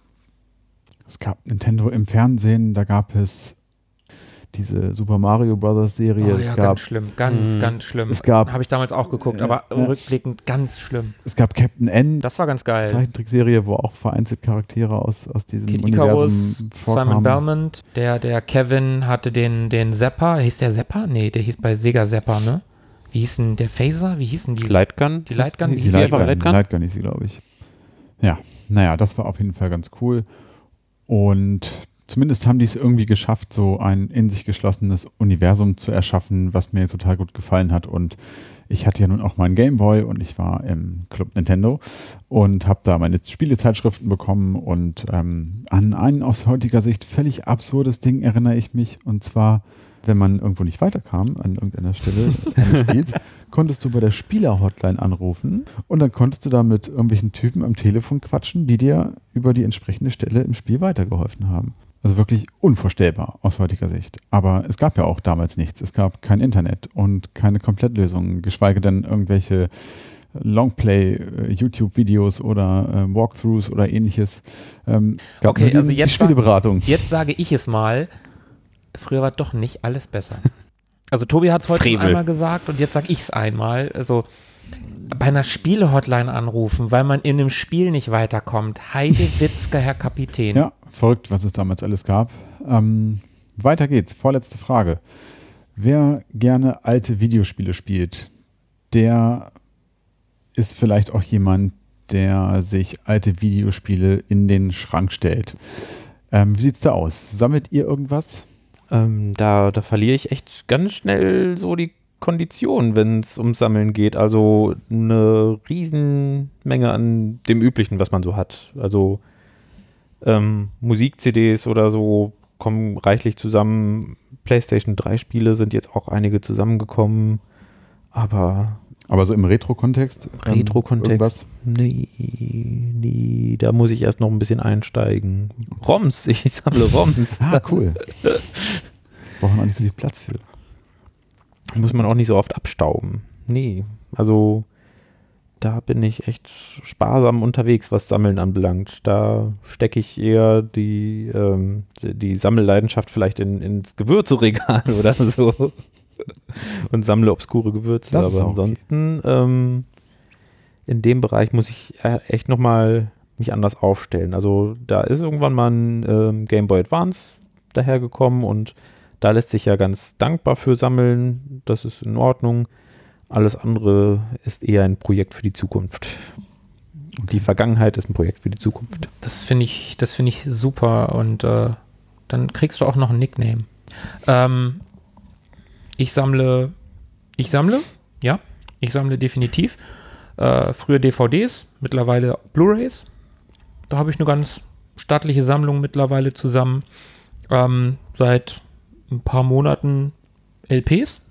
es gab Nintendo im Fernsehen, da gab es diese Super Mario Brothers Serie. Oh, es ja, gab ganz schlimm, ganz, Mhm. ganz schlimm. Es gab- Habe ich damals auch geguckt, Ja, aber ja. rückblickend ganz schlimm. Es gab Captain N, Das war ganz geil. Zeichentrickserie, wo auch vereinzelt Charaktere aus, aus diesem Kid Universum Icarus, Simon vorkamen. Belmont, der, der Kevin hatte den, den Zapper. Hieß der Zapper? Nee, der hieß bei Sega Zapper, ne? Wie hieß denn der Phaser? Wie hießen die? Lightgun? Die Lightgun? Wie Die Die hieß die? einfach Lightgun, Lightgun? Lightgun ist sie, glaube ich. Ja, naja, das war auf jeden Fall ganz cool. Und zumindest haben die es irgendwie geschafft, so ein in sich geschlossenes Universum zu erschaffen, was mir total gut gefallen hat. Und ich hatte ja nun auch meinen Gameboy und ich war im Club Nintendo und habe da meine Spielezeitschriften bekommen. Und ähm, an ein aus heutiger Sicht völlig absurdes Ding erinnere ich mich. Und zwar Wenn man irgendwo nicht weiterkam an irgendeiner Stelle eines Spiels, konntest du bei der Spieler-Hotline anrufen und dann konntest du da mit irgendwelchen Typen am Telefon quatschen, die dir über die entsprechende Stelle im Spiel weitergeholfen haben. Also wirklich unvorstellbar aus heutiger Sicht. Aber es gab ja auch damals nichts. Es gab kein Internet und keine Komplettlösungen, geschweige denn irgendwelche Longplay-YouTube-Videos oder äh, Walkthroughs oder ähnliches. Ähm, gab Okay, nur die, also jetzt die Spieleberatung. Jetzt sage ich es mal, früher war doch nicht alles besser. Also Tobi hat es heute schon Frevel. einmal gesagt und jetzt sage ich es einmal. Also bei einer Spiele-Hotline anrufen, weil man in einem Spiel nicht weiterkommt. Heide Witzke, Herr Kapitän. Ja, verrückt, was es damals alles gab. Ähm, weiter geht's. Vorletzte Frage. Wer gerne alte Videospiele spielt, der ist vielleicht auch jemand, der sich alte Videospiele in den Schrank stellt. Ähm, wie sieht's da aus? Sammelt ihr irgendwas? Ähm, da, da verliere ich echt ganz schnell so die Kondition, wenn es ums Sammeln geht. Also eine Riesenmenge an dem Üblichen, was man so hat. Also ähm, Musik-C Ds oder so kommen reichlich zusammen. PlayStation drei Spiele sind jetzt auch einige zusammengekommen. Aber Aber so im Retro-Kontext? ähm, Retro-Kontext? irgendwas? Nee, nee, da muss ich erst noch ein bisschen einsteigen. ROMs, ich sammle ROMs. Ah, cool. Brauchen auch nicht so viel Platz für. Muss man auch nicht so oft abstauben. Nee, also da bin ich echt sparsam unterwegs, was Sammeln anbelangt. Da stecke ich eher die, ähm, die Sammelleidenschaft vielleicht in, ins Gewürzeregal oder so und sammle obskure Gewürze. Das ist Aber auch ansonsten ähm, in dem Bereich muss ich äh, echt nochmal mich anders aufstellen. Also da ist irgendwann mal ein ähm, Game Boy Advance dahergekommen und da lässt sich ja ganz dankbar für sammeln. Das ist in Ordnung. Alles andere ist eher ein Projekt für die Zukunft. Und die Vergangenheit ist ein Projekt für die Zukunft. Das finde ich, das finde ich super und äh, dann kriegst du auch noch ein Nickname. Ähm, ich sammle, ich sammle, ja, ich sammle definitiv. Äh, früher D V Ds, mittlerweile Blu-rays. Da habe ich eine ganz stattliche Sammlung mittlerweile zusammen. Ähm, seit ein paar Monaten L Ps.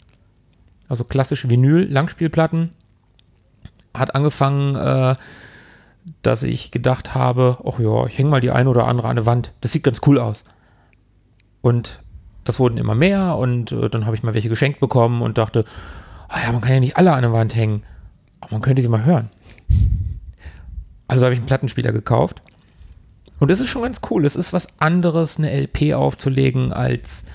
Also klassische Vinyl, Langspielplatten. Hat angefangen, äh, dass ich gedacht habe, ach ja, ich hänge mal die eine oder andere an der Wand. Das sieht ganz cool aus. Und das wurden immer mehr und äh, dann habe ich mal welche geschenkt bekommen und dachte, ah ja, man kann ja nicht alle an der Wand hängen, aber man könnte sie mal hören. Also habe ich einen Plattenspieler gekauft. Und das ist schon ganz cool. Es ist was anderes, eine L P aufzulegen, als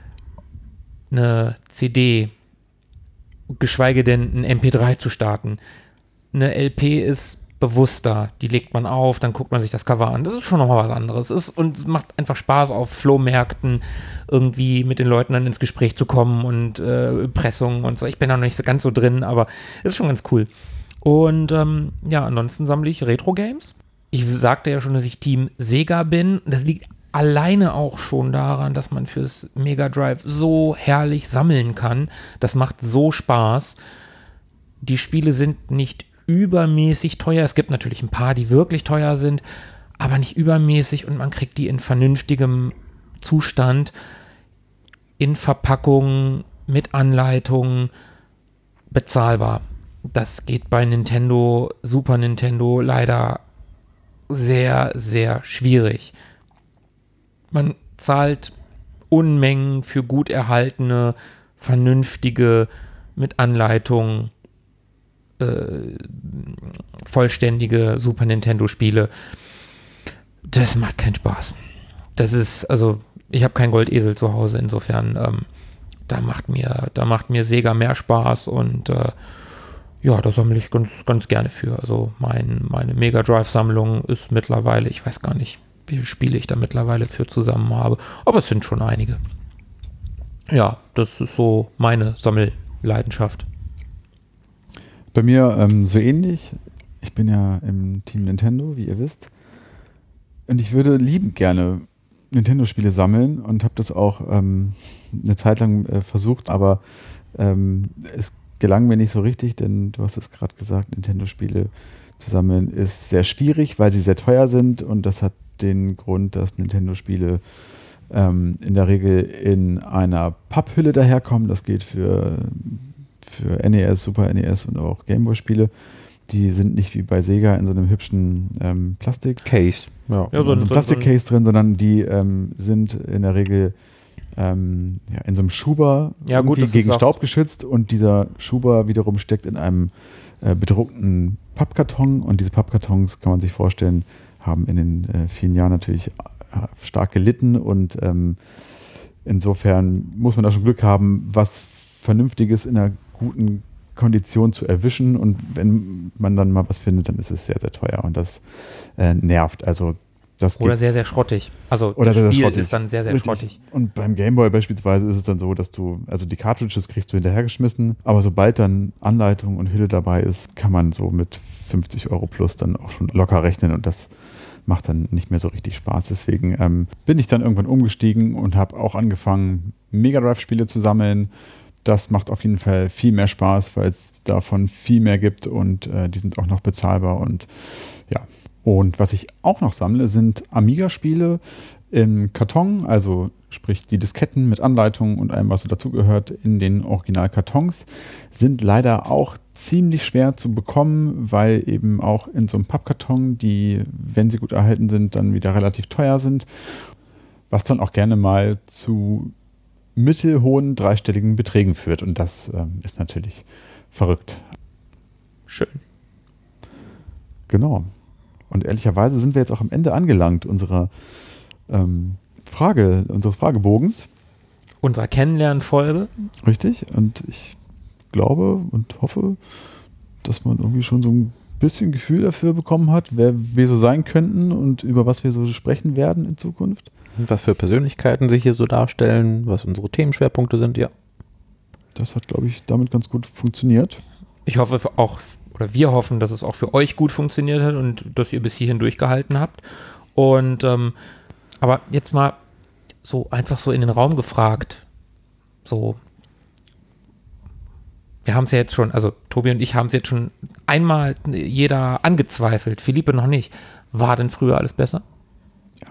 eine C D, geschweige denn ein M P drei zu starten. Eine L P ist bewusster, die legt man auf, dann guckt man sich das Cover an. Das ist schon nochmal was anderes. Es ist, und es macht einfach Spaß, auf Flohmärkten irgendwie mit den Leuten dann ins Gespräch zu kommen und äh, Pressungen und so. Ich bin da noch nicht so ganz so drin, aber es ist schon ganz cool. Und ähm, ja, ansonsten sammle ich Retro-Games. Ich sagte ja schon, dass ich Team Sega bin. Das liegt alleine auch schon daran, dass man fürs Mega Drive so herrlich sammeln kann. Das macht so Spaß. Die Spiele sind nicht übermäßig teuer. Es gibt natürlich ein paar, die wirklich teuer sind, aber nicht übermäßig und man kriegt die in vernünftigem Zustand, in Verpackung, mit Anleitung, bezahlbar. Das geht bei Nintendo, Super Nintendo leider sehr, sehr schwierig. Man zahlt Unmengen für gut erhaltene, vernünftige, mit Anleitung, äh, vollständige Super Nintendo-Spiele. Das macht keinen Spaß. Das ist, also, ich habe keinen Goldesel zu Hause, insofern, ähm, da macht mir, da macht mir Sega mehr Spaß und äh, ja, da sammle ich ganz, ganz gerne für. Also mein, meine Mega Drive-Sammlung ist mittlerweile, ich weiß gar nicht, wie viele Spiele ich da mittlerweile für zusammen habe, aber es sind schon einige. Ja, das ist so meine Sammelleidenschaft. Bei mir ähm, so ähnlich. Ich bin ja im Team Nintendo, wie ihr wisst. Und ich würde liebend gerne Nintendo-Spiele sammeln und habe das auch ähm, eine Zeit lang äh, versucht, aber ähm, es gelang mir nicht so richtig, denn du hast es gerade gesagt, Nintendo-Spiele zu sammeln ist sehr schwierig, weil sie sehr teuer sind und das hat den Grund, dass Nintendo-Spiele ähm, in der Regel in einer Papphülle daherkommen. Das geht für, für N E S, Super N E S und auch Gameboy-Spiele. Die sind nicht wie bei Sega in so einem hübschen ähm, Plastik. Case. Ja, Ja, so ein Plastikcase drin, sondern die ähm, sind in der Regel ähm, ja, in so einem Schuber Ja, gut, irgendwie dass gegen du's Staub sagst. geschützt und dieser Schuber wiederum steckt in einem äh, bedruckten Pappkarton und diese Pappkartons, kann man sich vorstellen, haben in den äh, vielen Jahren natürlich äh, stark gelitten und ähm, insofern muss man da schon Glück haben, was Vernünftiges in einer guten Kondition zu erwischen und wenn man dann mal was findet, dann ist es sehr, sehr teuer und das äh, nervt. Also das Oder geht- sehr, sehr schrottig. Also Oder das sehr, sehr Spiel schrottig. ist dann sehr, sehr Richtig. schrottig. Und beim Gameboy beispielsweise ist es dann so, dass du, also die Cartridges kriegst du hinterhergeschmissen, aber sobald dann Anleitung und Hülle dabei ist, kann man so mit fünfzig Euro plus dann auch schon locker rechnen und das macht dann nicht mehr so richtig Spaß. Deswegen ähm, bin ich dann irgendwann umgestiegen und habe auch angefangen, Mega Drive-Spiele zu sammeln. Das macht auf jeden Fall viel mehr Spaß, weil es davon viel mehr gibt und äh, die sind auch noch bezahlbar und ja. Und was ich auch noch sammle, sind Amiga-Spiele im Karton, also sprich die Disketten mit Anleitungen und allem, was so dazugehört, in den Originalkartons, sind leider auch ziemlich schwer zu bekommen, weil eben auch in so einem Pappkarton, die, wenn sie gut erhalten sind, dann wieder relativ teuer sind, was dann auch gerne mal zu mittelhohen dreistelligen Beträgen führt und das ähm, ist natürlich verrückt. Schön. Genau. Und ehrlicherweise sind wir jetzt auch am Ende angelangt unserer ähm, Frage, unseres Fragebogens. Unserer Kennenlernfolge. Richtig. Und ich glaube und hoffe, dass man irgendwie schon so ein bisschen Gefühl dafür bekommen hat, wer wir so sein könnten und über was wir so sprechen werden in Zukunft. Was für Persönlichkeiten sich hier so darstellen, was unsere Themenschwerpunkte sind, ja. Das hat, glaube ich, damit ganz gut funktioniert. Ich hoffe für auch, oder wir hoffen, dass es auch für euch gut funktioniert hat und dass ihr bis hierhin durchgehalten habt. Und ähm, aber jetzt mal so einfach so in den Raum gefragt. So, wir haben es ja jetzt schon, also Tobi und ich haben es jetzt schon einmal jeder angezweifelt, Philippe noch nicht. War denn früher alles besser? Ja.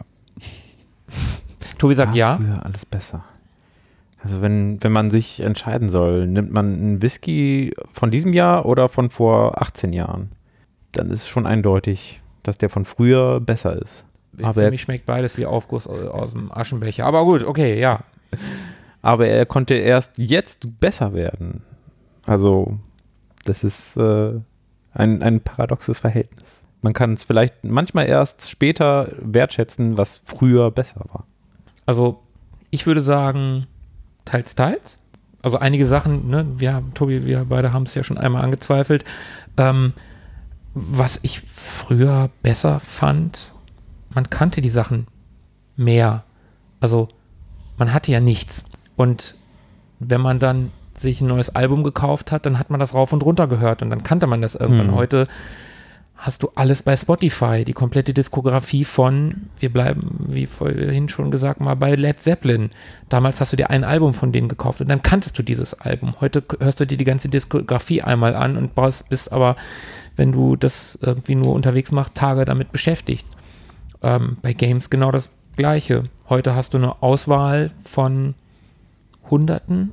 Tobi sagt ja. Früher alles besser. Also wenn, wenn man sich entscheiden soll, nimmt man einen Whisky von diesem Jahr oder von vor achtzehn Jahren, dann ist schon eindeutig, dass der von früher besser ist. Aber Für er, mich schmeckt beides wie Aufguss aus, aus dem Aschenbecher. Aber gut, okay, ja. aber er konnte erst jetzt besser werden. Also das ist äh, ein, ein paradoxes Verhältnis. Man kann es vielleicht manchmal erst später wertschätzen, was früher besser war. Also ich würde sagen, teils, teils. Also einige Sachen, ne, wir, Tobi, wir beide haben es ja schon einmal angezweifelt. Ähm, was ich früher besser fand, man kannte die Sachen mehr. Also man hatte ja nichts. Und wenn man dann sich ein neues Album gekauft hat, dann hat man das rauf und runter gehört und dann kannte man das irgendwann. Hm. Heute hast du alles bei Spotify, die komplette Diskografie von, wir bleiben, wie vorhin schon gesagt, mal bei Led Zeppelin. Damals hast du dir ein Album von denen gekauft und dann kanntest du dieses Album. Heute hörst du dir die ganze Diskografie einmal an und bist aber, wenn du das irgendwie nur unterwegs machst, Tage damit beschäftigt. Ähm, bei Games genau das Gleiche. Heute hast du eine Auswahl von Hunderten.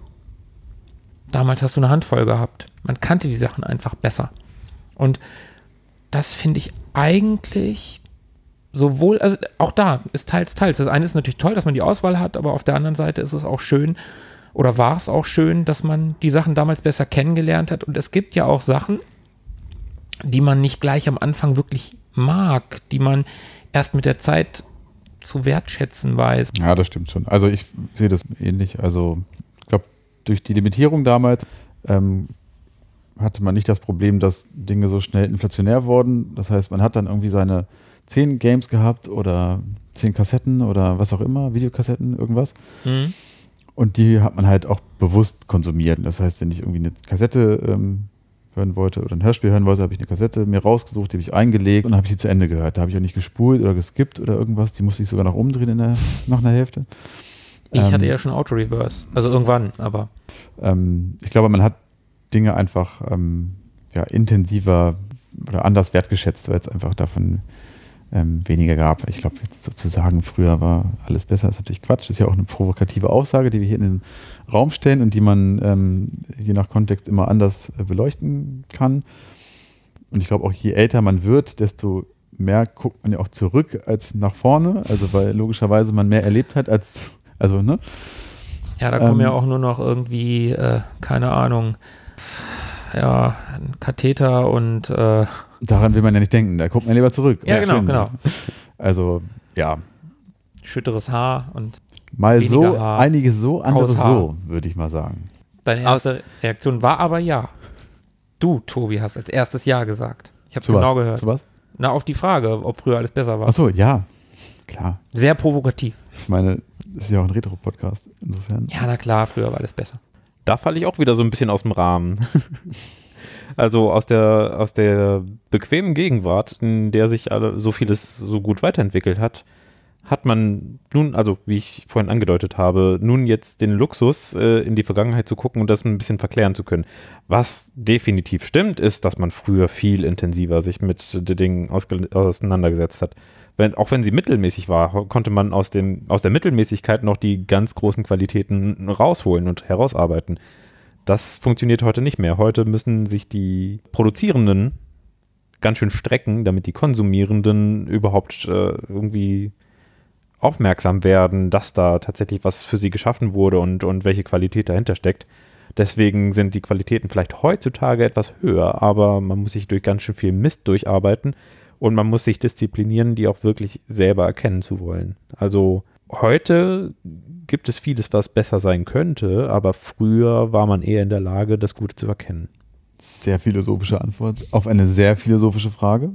Damals hast du eine Handvoll gehabt. Man kannte die Sachen einfach besser. Und das finde ich eigentlich sowohl, also auch da ist teils, teils. Das eine ist natürlich toll, dass man die Auswahl hat, aber auf der anderen Seite ist es auch schön, oder war es auch schön, dass man die Sachen damals besser kennengelernt hat. Und es gibt ja auch Sachen, die man nicht gleich am Anfang wirklich mag, die man erst mit der Zeit zu wertschätzen weiß. Ja, das stimmt schon. Also ich sehe das ähnlich. Also ich glaube, durch die Limitierung damals ähm, hatte man nicht das Problem, dass Dinge so schnell inflationär wurden. Das heißt, man hat dann irgendwie seine zehn Games gehabt oder zehn Kassetten oder was auch immer, Videokassetten, irgendwas. Mhm. Und die hat man halt auch bewusst konsumiert. Das heißt, wenn ich irgendwie eine Kassette ähm, hören wollte oder ein Hörspiel hören wollte, habe ich eine Kassette mir rausgesucht, die habe ich eingelegt und habe ich die zu Ende gehört. Da habe ich auch nicht gespult oder geskippt oder irgendwas. Die musste ich sogar noch umdrehen in der, nach einer Hälfte. Ich ähm, hatte ja schon Auto-Reverse, also irgendwann, aber ähm, ich glaube, man hat Dinge einfach ähm, ja, intensiver oder anders wertgeschätzt, weil es einfach davon ähm, weniger gab. Ich glaube, jetzt sozusagen, früher war alles besser, ist natürlich Quatsch. Das ist ja auch eine provokative Aussage, die wir hier in den Raum stellen und die man ähm, je nach Kontext immer anders äh, beleuchten kann. Und ich glaube auch, je älter man wird, desto mehr guckt man ja auch zurück als nach vorne. Also weil logischerweise man mehr erlebt hat als, also ne? Ja, da kommen ähm, ja auch nur noch irgendwie, äh, keine Ahnung, ja, ein Katheter und äh, daran will man ja nicht denken, da guckt man lieber zurück. Ja, genau, schön. genau. Also, ja. Schütteres Haar und Mal so, Haar, einige so, andere graues Haar. so, würde ich mal sagen. Deine erste Reaktion war aber ja. Du, Tobi, hast als erstes Ja gesagt. Ich habe Zu genau was? gehört. Zu was? Na, auf die Frage, ob früher alles besser war. Ach so, ja, klar. Sehr provokativ. Ich meine, es ist ja auch ein Retro-Podcast, insofern. Ja, na klar, früher war alles besser. Da falle ich auch wieder so ein bisschen aus dem Rahmen. Also aus der, aus der bequemen Gegenwart, in der sich alle, so vieles so gut weiterentwickelt hat, hat man nun, also wie ich vorhin angedeutet habe, nun jetzt den Luxus, äh, in die Vergangenheit zu gucken und das ein bisschen verklären zu können. Was definitiv stimmt, ist, dass man früher viel intensiver sich mit den Dingen ausge- auseinandergesetzt hat. Wenn, auch wenn sie mittelmäßig war, konnte man aus, dem, aus der Mittelmäßigkeit noch die ganz großen Qualitäten rausholen und herausarbeiten. Das funktioniert heute nicht mehr. Heute müssen sich die Produzierenden ganz schön strecken, damit die Konsumierenden überhaupt äh, irgendwie aufmerksam werden, dass da tatsächlich was für sie geschaffen wurde und, und welche Qualität dahinter steckt. Deswegen sind die Qualitäten vielleicht heutzutage etwas höher, aber man muss sich durch ganz schön viel Mist durcharbeiten und man muss sich disziplinieren, die auch wirklich selber erkennen zu wollen. Also heute gibt es vieles, was besser sein könnte, aber früher war man eher in der Lage, das Gute zu erkennen. Sehr philosophische Antwort auf eine sehr philosophische Frage.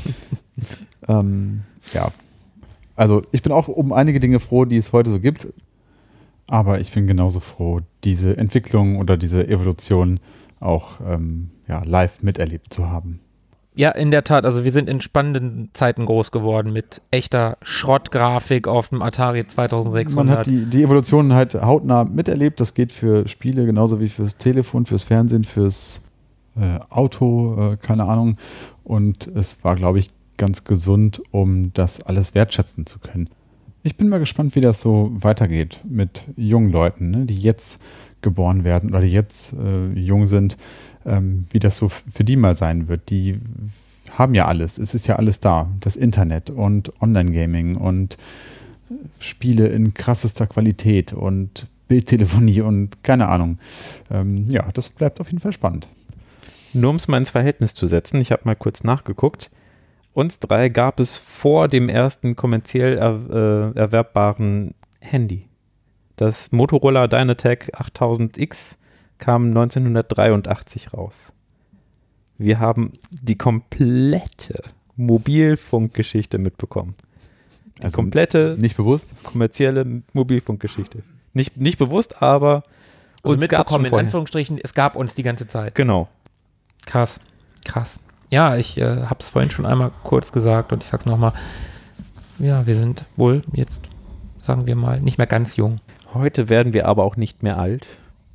ähm, ja, also ich bin auch um einige Dinge froh, die es heute so gibt, aber ich bin genauso froh, diese Entwicklung oder diese Evolution auch ähm, ja, live miterlebt zu haben. Ja, in der Tat. Also wir sind in spannenden Zeiten groß geworden mit echter Schrottgrafik auf dem Atari zweitausendsechshundert. Man hat die, die Evolution halt hautnah miterlebt. Das geht für Spiele genauso wie fürs Telefon, fürs Fernsehen, fürs äh, Auto, äh, keine Ahnung. Und es war, glaube ich, ganz gesund, um das alles wertschätzen zu können. Ich bin mal gespannt, wie das so weitergeht mit jungen Leuten, ne, die jetzt geboren werden oder die jetzt äh, jung sind, ähm, wie das so f- für die mal sein wird. Die haben ja alles, es ist ja alles da, das Internet und Online-Gaming und Spiele in krassester Qualität und Bildtelefonie und keine Ahnung. Ähm, ja, das bleibt auf jeden Fall spannend. Nur um es mal ins Verhältnis zu setzen, ich habe mal kurz nachgeguckt. Uns drei gab es vor dem ersten kommerziell er, äh, erwerbbaren Handy. Das Motorola Dynatec achttausend X kam neunzehnhundertdreiundachtzig raus. Wir haben die komplette Mobilfunkgeschichte mitbekommen. Die Also komplette nicht bewusst? kommerzielle Mobilfunkgeschichte. Nicht, nicht bewusst, aber Und uns gab's schon mitbekommen, in vorher. Anführungsstrichen, es gab uns die ganze Zeit. Genau. Krass, krass. Ja, ich äh, habe es vorhin schon einmal kurz gesagt und ich sag's nochmal. Ja, wir sind wohl jetzt, sagen wir mal, nicht mehr ganz jung. Heute werden wir aber auch nicht mehr alt.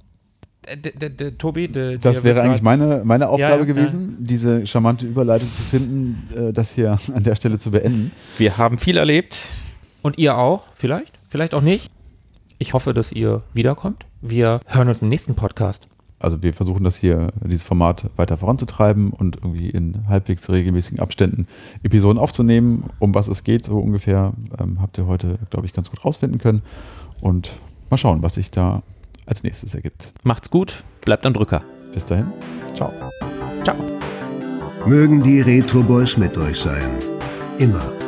D -d -d Tobi, d Das wäre eigentlich meine, meine Aufgabe ja, gewesen, diese charmante Überleitung zu finden, äh, das hier an der Stelle zu beenden. Wir haben viel erlebt. Und ihr auch, vielleicht, vielleicht auch nicht. Ich hoffe, dass ihr wiederkommt. Wir hören uns im nächsten Podcast. Also wir versuchen das hier, dieses Format weiter voranzutreiben und irgendwie in halbwegs regelmäßigen Abständen Episoden aufzunehmen. Um was es geht, so ungefähr, ähm, habt ihr heute, glaube ich, ganz gut rausfinden können. Und mal schauen, was sich da als nächstes ergibt. Macht's gut, bleibt am Drücker. Bis dahin, ciao. Ciao. Mögen die Retro Boys mit euch sein. Immer.